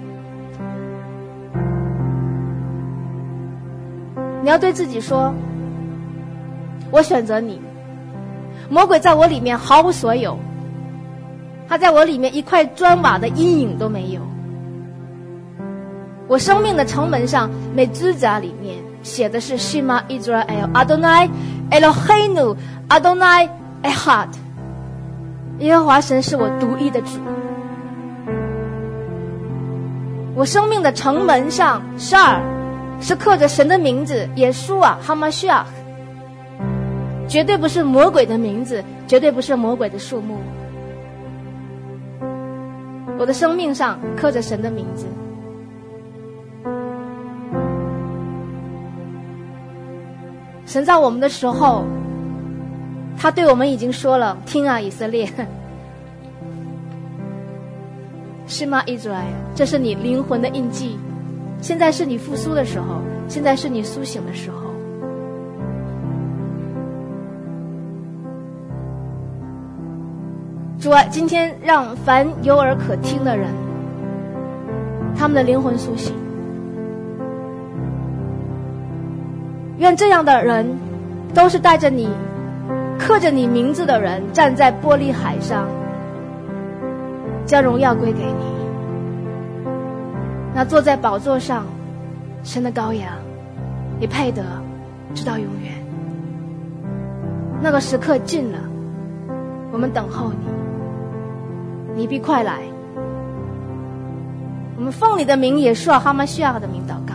你要对自己说，我选择你，魔鬼在我里面毫无所有，他在我里面一块砖瓦的阴影都没有。我生命的城门上每支甲里面写的是 Shema Israel Adonai Eloheinu Adonai Echad， 耶和华神是我独一的主。我生命的城门上 Shar 是刻着神的名字，耶稣啊 Hamashiach， 绝对不是魔鬼的名字，绝对不是魔鬼的数目。我的生命上刻着神的名字。神造我们的时候，他对我们已经说了，听啊以色列Shema Israel， 这是你灵魂的印记，现在是你复苏的时候，现在是你苏醒的时候。主啊，今天让凡有耳可听的人，他们的灵魂苏醒。愿这样的人都是带着你刻着你名字的人，站在玻璃海上，将荣耀归给你。那坐在宝座上神的羔羊，你配得直到永远。那个时刻近了，我们等候你，你必快来。我们奉你的名，耶稣哈马西亚的名祷告。